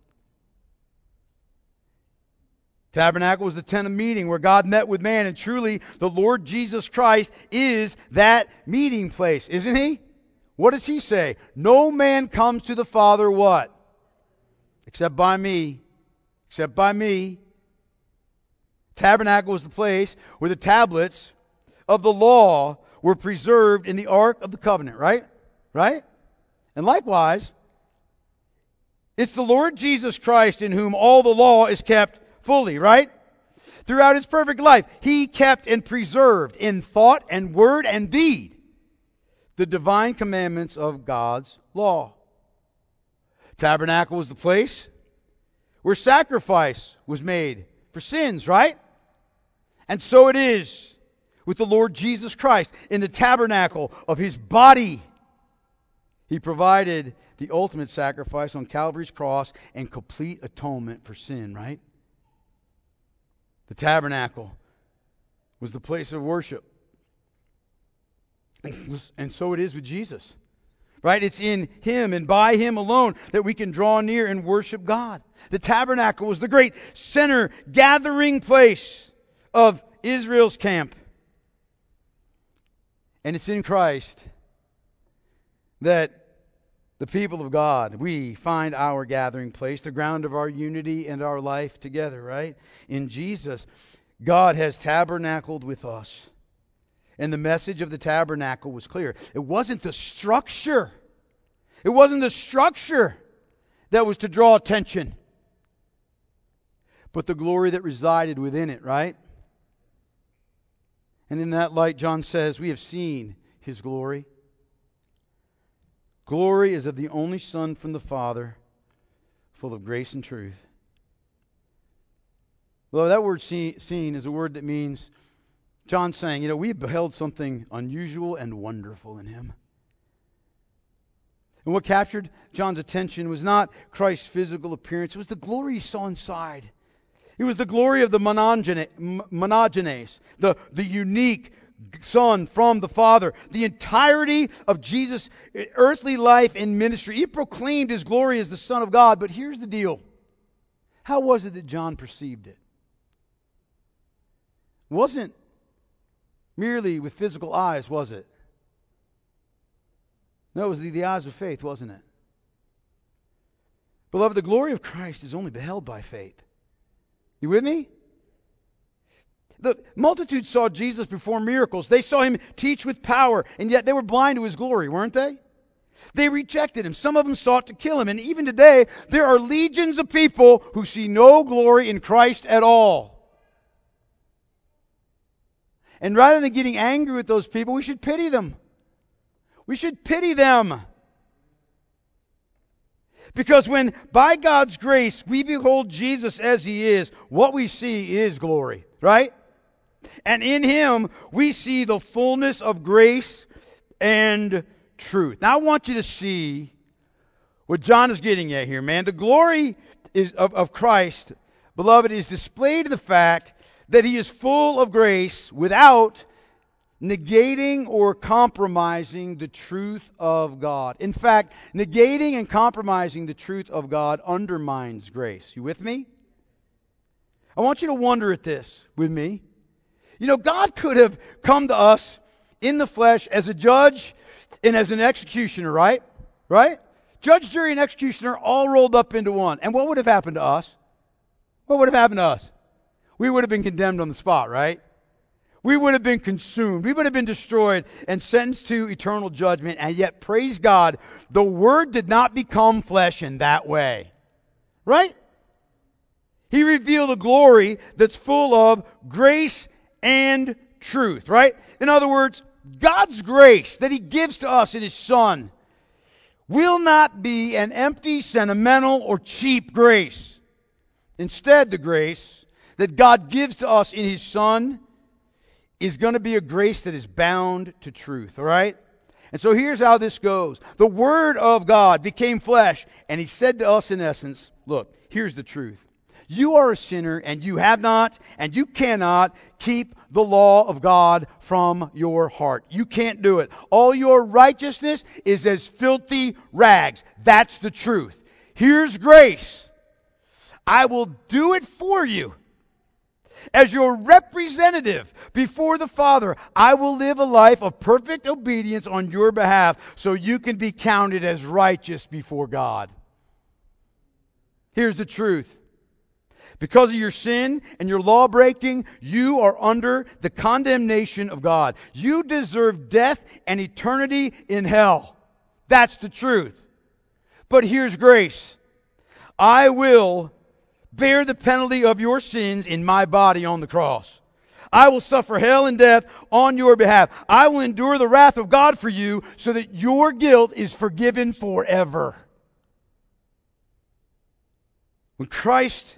Tabernacle was the tent of meeting where God met with man. And truly, the Lord Jesus Christ is that meeting place, isn't he? What does he say? No man comes to the Father what? Except by me. Except by me. Tabernacle was the place where the tablets of the law were preserved in the Ark of the Covenant, right? Right? And likewise, it's the Lord Jesus Christ in whom all the law is kept fully, right? Throughout his perfect life, he kept and preserved in thought and word and deed the divine commandments of God's law. Tabernacle was the place where sacrifice was made for sins, right? And so it is with the Lord Jesus Christ. In the tabernacle of his body, he provided the ultimate sacrifice on Calvary's cross and complete atonement for sin, right? The tabernacle was the place of worship. And so it is with Jesus, right? It's in him and by him alone that we can draw near and worship God. The tabernacle was the great center gathering place of Israel's camp. And it's in Christ that the people of God, we find our gathering place, the ground of our unity and our life together, right? In Jesus, God has tabernacled with us. And the message of the tabernacle was clear. It wasn't the structure. It wasn't the structure that was to draw attention, but the glory that resided within it, right? And in that light, John says, we have seen his glory. Glory is of the only Son from the Father, full of grace and truth. Well, that word seen is a word that means, John's saying, we have beheld something unusual and wonderful in him. And what captured John's attention was not Christ's physical appearance, it was the glory he saw inside. It was the glory of the monogenes, the unique Son from the Father. The entirety of Jesus' earthly life and ministry. He proclaimed his glory as the Son of God, but here's the deal. How was it that John perceived it? It wasn't merely with physical eyes, was it? No, it was the eyes of faith, wasn't it? Beloved, the glory of Christ is only beheld by faith. You with me? The multitude saw Jesus perform miracles. They saw him teach with power, and yet they were blind to his glory, weren't they? They rejected him. Some of them sought to kill him. And even today, there are legions of people who see no glory in Christ at all. And rather than getting angry with those people, we should pity them. We should pity them. Because when, by God's grace, we behold Jesus as he is, what we see is glory, right? And in him, we see the fullness of grace and truth. Now, I want you to see what John is getting at here, man. The glory of Christ, beloved, is displayed in the fact that he is full of grace without negating or compromising the truth of God. In fact, negating and compromising the truth of God undermines grace. You with me? I want you to wonder at this with me. You know, God could have come to us in the flesh as a judge and as an executioner, right? Right? Judge, jury, and executioner all rolled up into one. And what would have happened to us? What would have happened to us? We would have been condemned on the spot, right? We would have been consumed. We would have been destroyed and sentenced to eternal judgment. And yet, praise God, the Word did not become flesh in that way. Right? He revealed a glory that's full of grace and truth. Right? In other words, God's grace that he gives to us in his Son will not be an empty, sentimental, or cheap grace. Instead, the grace that God gives to us in his Son is going to be a grace that is bound to truth, all right? And so here's how this goes. The Word of God became flesh, and he said to us in essence, look, here's the truth. You are a sinner, and you have not, and you cannot keep the law of God from your heart. You can't do it. All your righteousness is as filthy rags. That's the truth. Here's grace. I will do it for you. As your representative before the Father, I will live a life of perfect obedience on your behalf so you can be counted as righteous before God. Here's the truth. Because of your sin and your law breaking, you are under the condemnation of God. You deserve death and eternity in hell. That's the truth. But here's grace. I will bear the penalty of your sins in my body on the cross. I will suffer hell and death on your behalf. I will endure the wrath of God for you so that your guilt is forgiven forever. When Christ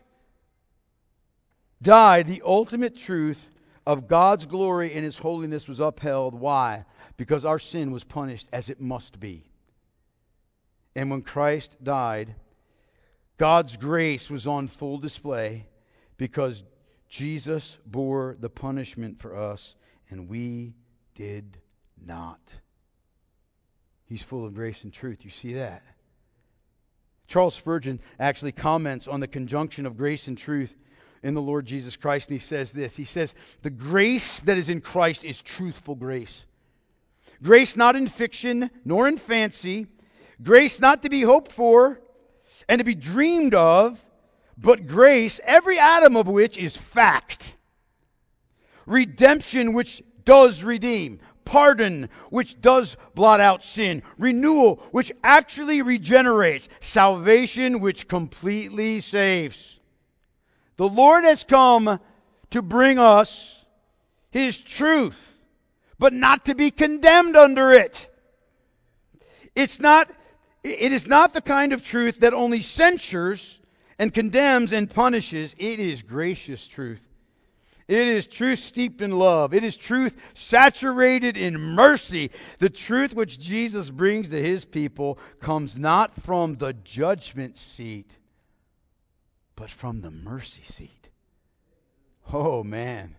died, the ultimate truth of God's glory and his holiness was upheld. Why? Because our sin was punished as it must be. And when Christ died, God's grace was on full display because Jesus bore the punishment for us and we did not. He's full of grace and truth. You see that? Charles Spurgeon actually comments on the conjunction of grace and truth in the Lord Jesus Christ, and he says this. He says, the grace that is in Christ is truthful grace. Grace not in fiction nor in fancy. Grace not to be hoped for and to be dreamed of, but grace, every atom of which is fact. Redemption which does redeem. Pardon which does blot out sin. Renewal which actually regenerates. Salvation which completely saves. The Lord has come to bring us his truth, but not to be condemned under it. It is not the kind of truth that only censures and condemns and punishes. It is gracious truth. It is truth steeped in love. It is truth saturated in mercy. The truth which Jesus brings to his people comes not from the judgment seat, but from the mercy seat. Oh, man.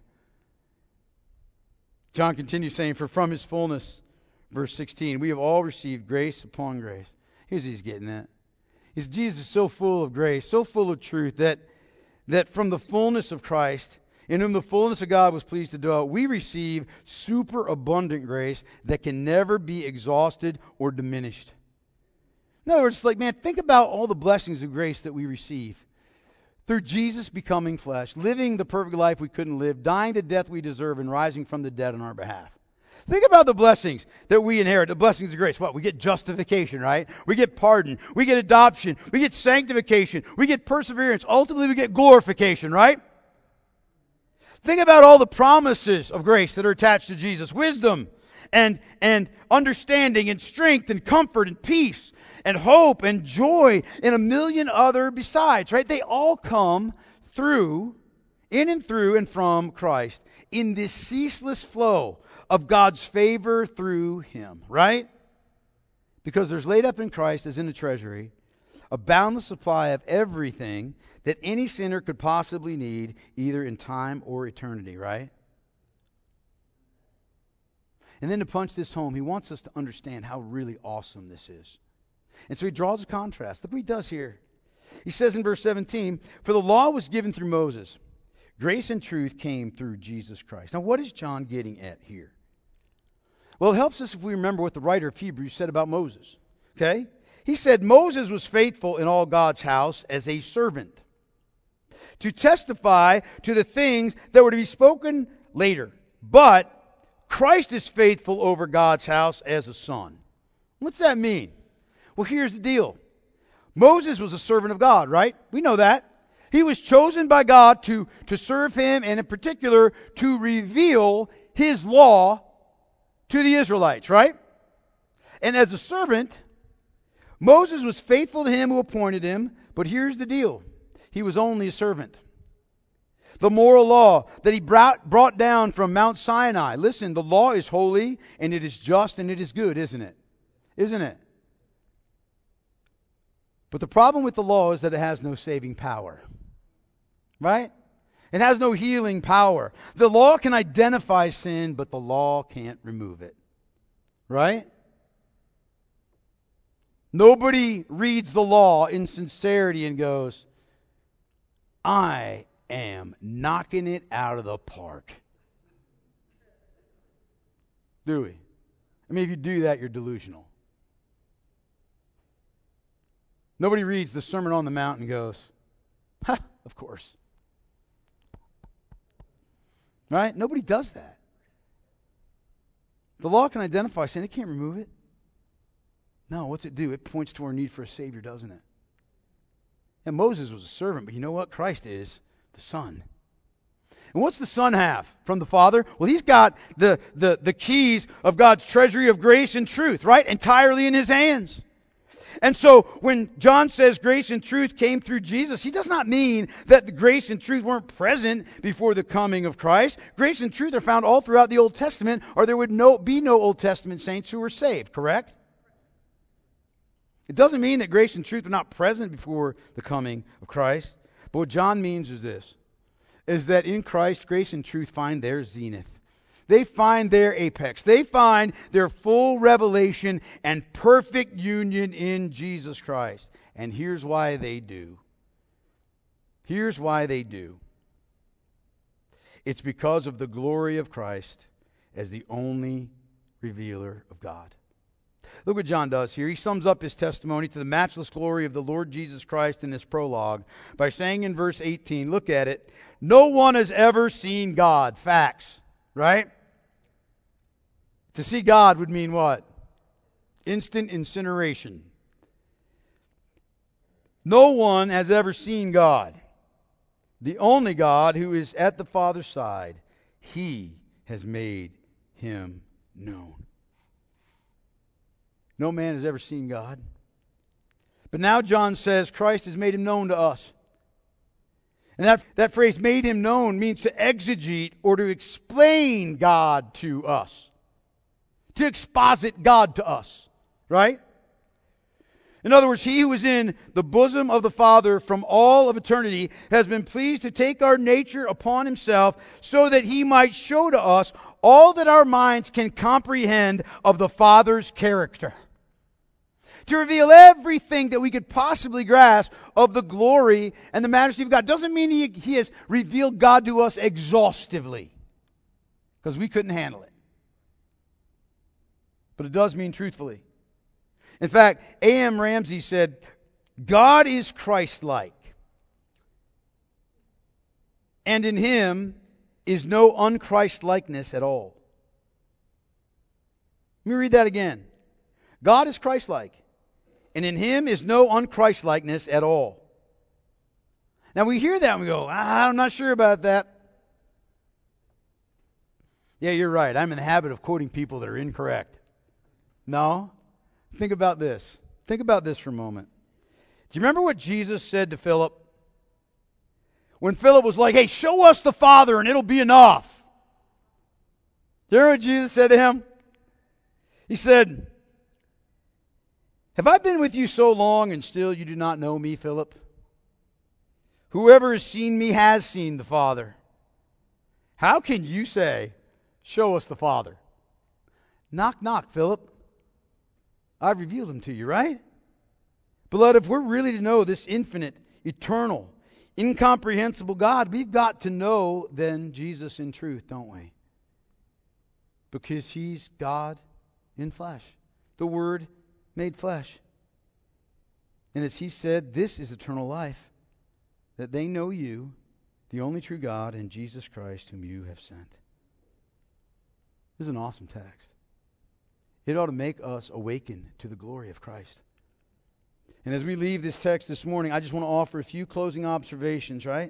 John continues saying, for from his fullness, verse 16, we have all received grace upon grace. Here's what he's getting at. Jesus is so full of grace, so full of truth, that that from the fullness of Christ, in whom the fullness of God was pleased to dwell, we receive superabundant grace that can never be exhausted or diminished. In other words, it's like, man, think about all the blessings of grace that we receive through Jesus becoming flesh, living the perfect life we couldn't live, dying the death we deserve, and rising from the dead on our behalf. Think about the blessings that we inherit, the blessings of grace. What? We get justification, right? We get pardon. We get adoption. We get sanctification. We get perseverance. Ultimately, we get glorification, right? Think about all the promises of grace that are attached to Jesus. Wisdom and understanding and strength and comfort and peace and hope and joy and a million other besides, right? They all come through, in and through and from Christ in this ceaseless flow of God's favor through Him, right? Because there's laid up in Christ, as in the treasury, a boundless supply of everything that any sinner could possibly need, either in time or eternity, right? And then to punch this home, he wants us to understand how really awesome this is. And so he draws a contrast. Look what he does here. He says in verse 17, "For the law was given through Moses. Grace and truth came through Jesus Christ." Now, what is John getting at here? Well, it helps us if we remember what the writer of Hebrews said about Moses. Okay? He said, "Moses was faithful in all God's house as a servant, to testify to the things that were to be spoken later. But Christ is faithful over God's house as a son." What's that mean? Well, here's the deal. Moses was a servant of God, right? We know that. He was chosen by God to serve Him, and in particular, to reveal His law to the Israelites, right? And as a servant, Moses was faithful to Him who appointed him, but here's the deal. He was only a servant. The moral law that he brought down from Mount Sinai. Listen, the law is holy, and it is just, and it is good, isn't it? Isn't it? But the problem with the law is that it has no saving power. Right? It has no healing power. The law can identify sin, but the law can't remove it. Right? Nobody reads the law in sincerity and goes, "I am knocking it out of the park." Do we? I mean, if you do that, you're delusional. Nobody reads the Sermon on the Mount and goes, "Ha, of course." Right? Nobody does that. The law can identify sin. It can't remove it. No, what's it do? It points to our need for a Savior, doesn't it? And Moses was a servant, but you know what? Christ is the Son. And what's the Son have from the Father? Well, He's got the keys of God's treasury of grace and truth, right? Entirely in His hands. And so when John says grace and truth came through Jesus, he does not mean that the grace and truth weren't present before the coming of Christ. Grace and truth are found all throughout the Old Testament, or there would be no Old Testament saints who were saved, correct? It doesn't mean that grace and truth are not present before the coming of Christ. But what John means is this, is that in Christ, grace and truth find their zenith. They find their apex. They find their full revelation and perfect union in Jesus Christ. And here's why they do. Here's why they do. It's because of the glory of Christ as the only revealer of God. Look what John does here. He sums up his testimony to the matchless glory of the Lord Jesus Christ in this prologue by saying in verse 18, look at it, "No one has ever seen God." Facts, right? To see God would mean what? Instant incineration. No one has ever seen God. The only God who is at the Father's side, He has made Him known. No man has ever seen God. But now John says Christ has made Him known to us. And that phrase, "made Him known," means to exegete or to explain God to us. To exposit God to us, right? In other words, He who is in the bosom of the Father from all of eternity has been pleased to take our nature upon Himself so that He might show to us all that our minds can comprehend of the Father's character. to reveal everything that we could possibly grasp of the glory and the majesty of God. Doesn't mean he has revealed God to us exhaustively, because we couldn't handle it. But it does mean truthfully. In fact, A.M. Ramsey said, God is Christ-like, and in Him is no un-Christ-likeness at all. Let me read that again. God is Christ-like, and in Him is no un-Christ-likeness at all. Now we hear that and we go, I'm not sure about that. Yeah, you're right. I'm in the habit of quoting people that are incorrect. No. Think about this. Think about this for a moment. Do you remember what Jesus said to Philip? When Philip was like, hey, show us the Father and it'll be enough. Do you remember what Jesus said to him? He said, have I been with you so long and still you do not know me, Philip? Whoever has seen me has seen the Father. How can you say, show us the Father? Knock, knock, Philip. I've revealed him to you, right? Beloved, if we're really to know this infinite, eternal, incomprehensible God, we've got to know then Jesus in truth, don't we? Because He's God in flesh. The Word made flesh. And as He said, this is eternal life, that they know you, the only true God, and Jesus Christ whom you have sent. This is an awesome text. It ought to make us awaken to the glory of Christ. And as we leave this text this morning, I just want to offer a few closing observations, right?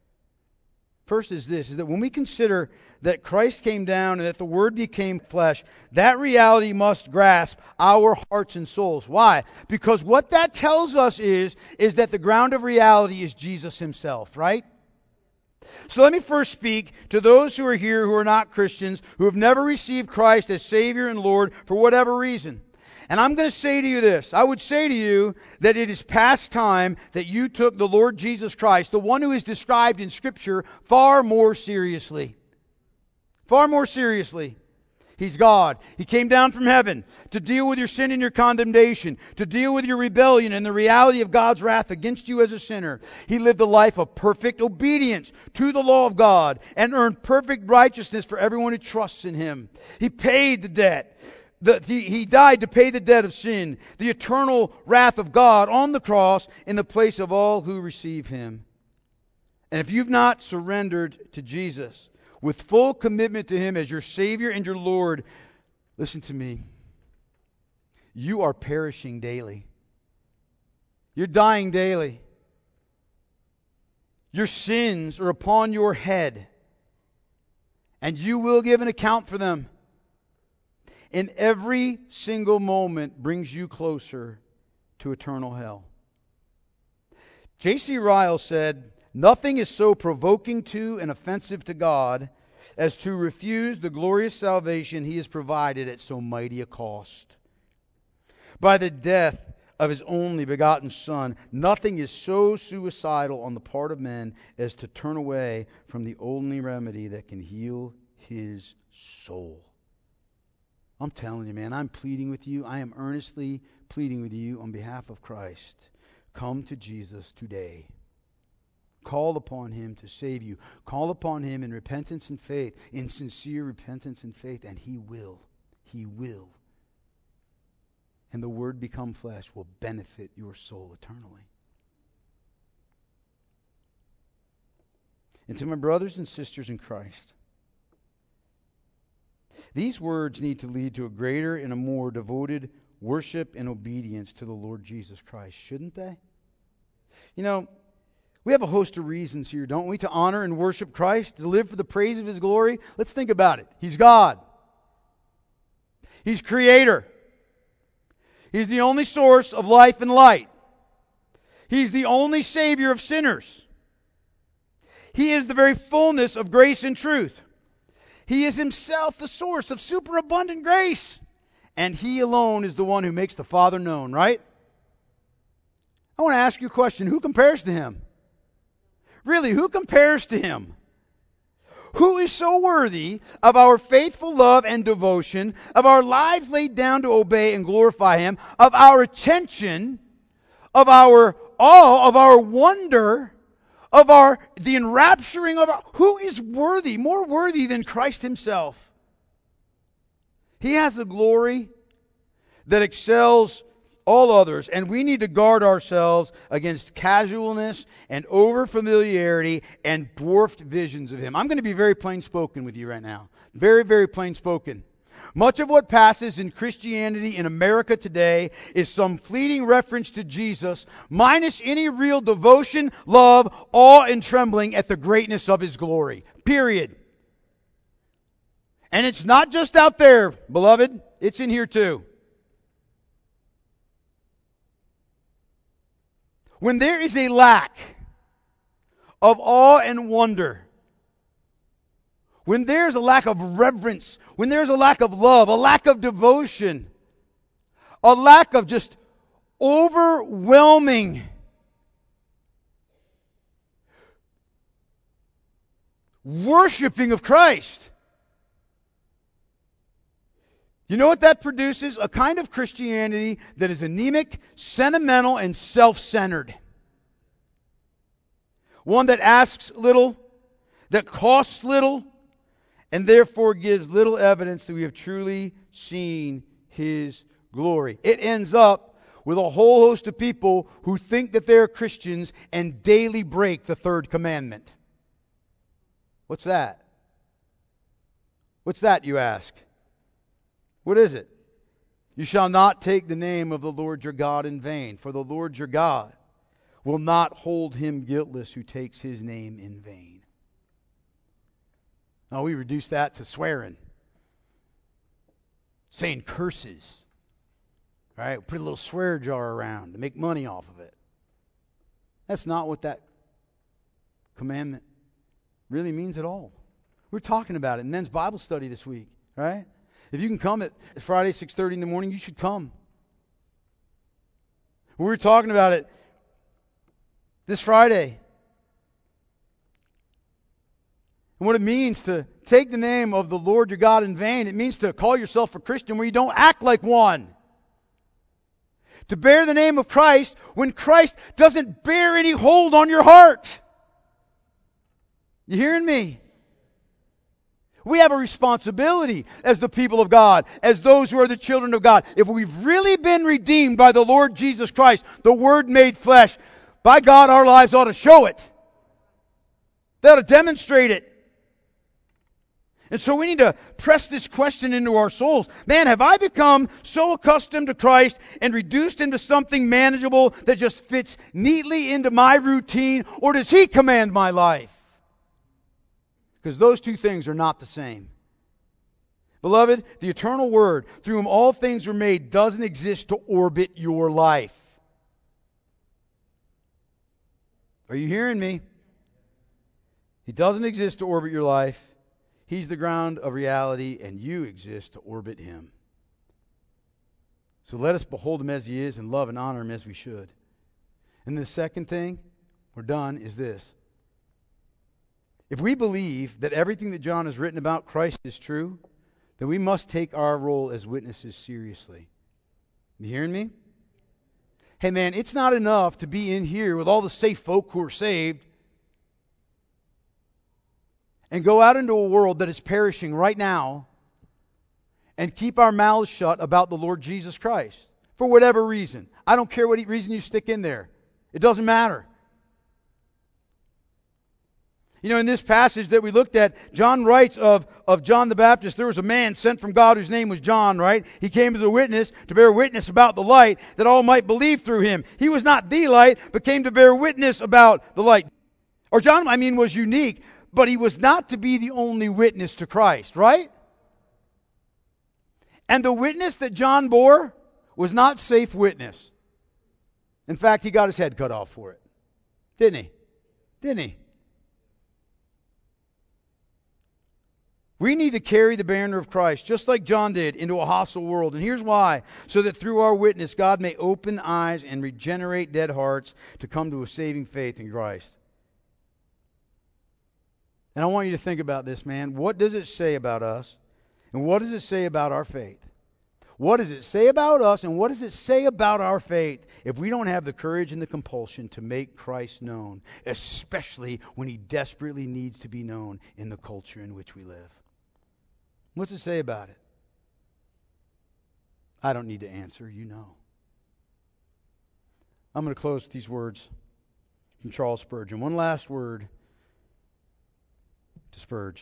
First is this, is that when we consider that Christ came down and that the Word became flesh, that reality must grasp our hearts and souls. Why? Because what that tells us is that the ground of reality is Jesus Himself, right? So let me first speak to those who are here who are not Christians, who have never received Christ as Savior and Lord for whatever reason. And I'm going to say to you this. I would say to you that it is past time that you took the Lord Jesus Christ, the one who is described in Scripture, far more seriously. Far more seriously. He's God. He came down from heaven to deal with your sin and your condemnation, to deal with your rebellion and the reality of God's wrath against you as a sinner. He lived a life of perfect obedience to the law of God and earned perfect righteousness for everyone who trusts in Him. He paid the debt. He died to pay the debt of sin, the eternal wrath of God on the cross in the place of all who receive Him. And if you've not surrendered to Jesus with full commitment to Him as your Savior and your Lord, listen to me. You are perishing daily. You're dying daily. Your sins are upon your head, and you will give an account for them. And every single moment brings you closer to eternal hell. J.C. Ryle said, nothing is so provoking to and offensive to God as to refuse the glorious salvation He has provided at so mighty a cost. By the death of His only begotten Son, nothing is so suicidal on the part of men as to turn away from the only remedy that can heal his soul. I'm telling you, man, I'm pleading with you. I am earnestly pleading with you on behalf of Christ. Come to Jesus today. Call upon Him to save you. Call upon Him in repentance and faith, in sincere repentance and faith, and He will. He will. And the Word become flesh will benefit your soul eternally. And to my brothers and sisters in Christ, these words need to lead to a greater and a more devoted worship and obedience to the Lord Jesus Christ, shouldn't they? You know, we have a host of reasons here, don't we, to honor and worship Christ, to live for the praise of His glory. Let's think about it. He's God. He's Creator. He's the only source of life and light. He's the only Savior of sinners. He is the very fullness of grace and truth. He is Himself the source of superabundant grace. And He alone is the one who makes the Father known, right? I want to ask you a question. Who compares to Him? Really, who compares to Him? Who is so worthy of our faithful love and devotion, of our lives laid down to obey and glorify Him, of our attention, of our awe, of our wonder, of the enrapturing of our... Who is worthy, more worthy than Christ Himself? He has a glory that excels all others, and we need to guard ourselves against casualness and over-familiarity and dwarfed visions of Him. I'm going to be very plain-spoken with you right now. Very, very plain-spoken. Much of what passes in Christianity in America today is some fleeting reference to Jesus, minus any real devotion, love, awe, and trembling at the greatness of His glory. Period. And it's not just out there, beloved. It's in here too. When there is a lack of awe and wonder, when there's a lack of reverence, when there's a lack of love, a lack of devotion, a lack of just overwhelming worshiping of Christ, you know what that produces? A kind of Christianity that is anemic, sentimental, and self-centered. One that asks little, that costs little, and therefore gives little evidence that we have truly seen His glory. It ends up with a whole host of people who think that they're Christians and daily break the third commandment. What's that? What's that, you ask? What is it? You shall not take the name of the Lord your God in vain, for the Lord your God will not hold him guiltless who takes His name in vain. Now we reduce that to swearing, saying curses, right? Put a little swear jar around to make money off of it. That's not what that commandment really means at all. We're talking about it in men's Bible study this week, right? If you can come at Friday, 6:30 in the morning, you should come. We were talking about it this Friday. And what it means to take the name of the Lord your God in vain, it means to call yourself a Christian where you don't act like one. To bear the name of Christ when Christ doesn't bear any hold on your heart. You hearing me? We have a responsibility as the people of God, as those who are the children of God. If we've really been redeemed by the Lord Jesus Christ, the Word made flesh, by God, our lives ought to show it. They ought to demonstrate it. And so we need to press this question into our souls. Man, have I become so accustomed to Christ and reduced into something manageable that just fits neatly into my routine, or does He command my life? Because those two things are not the same. Beloved, the eternal Word, through whom all things were made, doesn't exist to orbit your life. Are you hearing me? He doesn't exist to orbit your life. He's the ground of reality, and you exist to orbit Him. So let us behold Him as He is and love and honor Him as we should. And the second thing, we're done, is this. If we believe that everything that John has written about Christ is true, then we must take our role as witnesses seriously. You hearing me? Hey man, it's not enough to be in here with all the safe folk who are saved and go out into a world that is perishing right now and keep our mouths shut about the Lord Jesus Christ for whatever reason. I don't care what reason you stick in there. It doesn't matter. You know, in this passage that we looked at, John writes of John the Baptist. There was a man sent from God whose name was John, right? He came as a witness to bear witness about the light, that all might believe through him. He was not the light, but came to bear witness about the light. Or John, was unique, but he was not to be the only witness to Christ, right? And the witness that John bore was not safe witness. In fact, he got his head cut off for it. Didn't he? Didn't he? We need to carry the banner of Christ, just like John did, into a hostile world. And here's why. So that through our witness, God may open eyes and regenerate dead hearts to come to a saving faith in Christ. And I want you to think about this, man. What does it say about us? And what does it say about our faith? What does it say about us, and what does it say about our faith if we don't have the courage and the compulsion to make Christ known, especially when He desperately needs to be known in the culture in which we live? What's it say about it? I don't need to answer. You know. I'm going to close with these words from Charles Spurgeon. One last word to Spurge.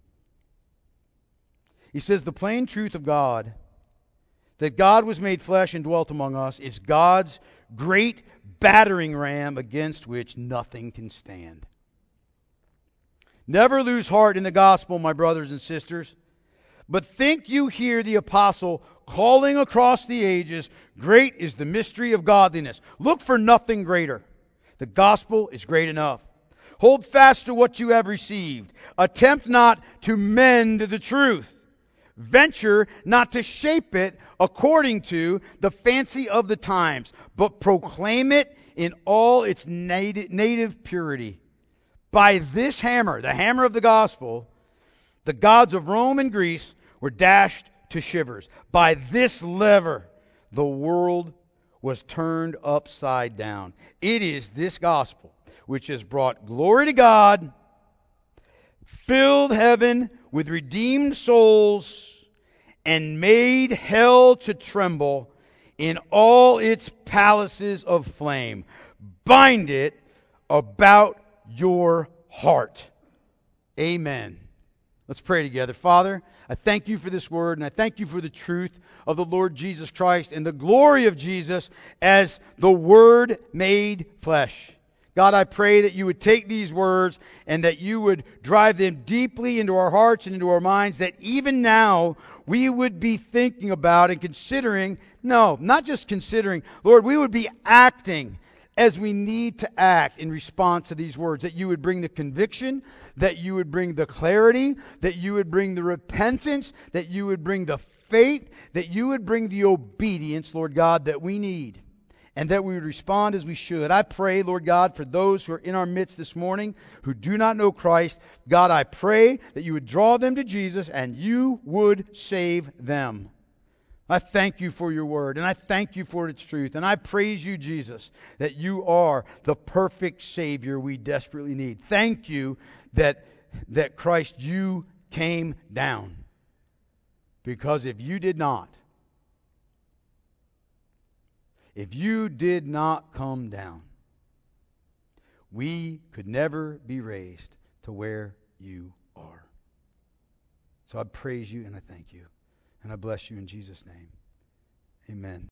He says, the plain truth of God, that God was made flesh and dwelt among us, is God's great battering ram against which nothing can stand. Never lose heart in the gospel, my brothers and sisters. But think you hear the apostle calling across the ages, great is the mystery of godliness. Look for nothing greater. The gospel is great enough. Hold fast to what you have received. Attempt not to mend the truth. Venture not to shape it according to the fancy of the times, but proclaim it in all its native purity. By this hammer, the hammer of the gospel, the gods of Rome and Greece were dashed to shivers. By this lever, the world was turned upside down. It is this gospel which has brought glory to God, filled heaven with redeemed souls, and made hell to tremble in all its palaces of flame. Bind it about your heart. Amen. Let's pray together. Father, I thank you for this word, and I thank you for the truth of the Lord Jesus Christ and the glory of Jesus as the Word made flesh. God, I pray that you would take these words and that you would drive them deeply into our hearts and into our minds, that even now we would be thinking about and considering, no, not just considering, Lord, we would be acting as we need to act in response to these words, that you would bring the conviction, that you would bring the clarity, that you would bring the repentance, that you would bring the faith, that you would bring the obedience, Lord God, that we need, and that we would respond as we should. I pray, Lord God, for those who are in our midst this morning who do not know Christ, God, I pray that you would draw them to Jesus and you would save them. I thank you for your word, and I thank you for its truth, and I praise you, Jesus, that you are the perfect Savior we desperately need. Thank you that Christ, you came down, because if you did not come down, we could never be raised to where you are. So I praise you and I thank you. And I bless you in Jesus' name. Amen.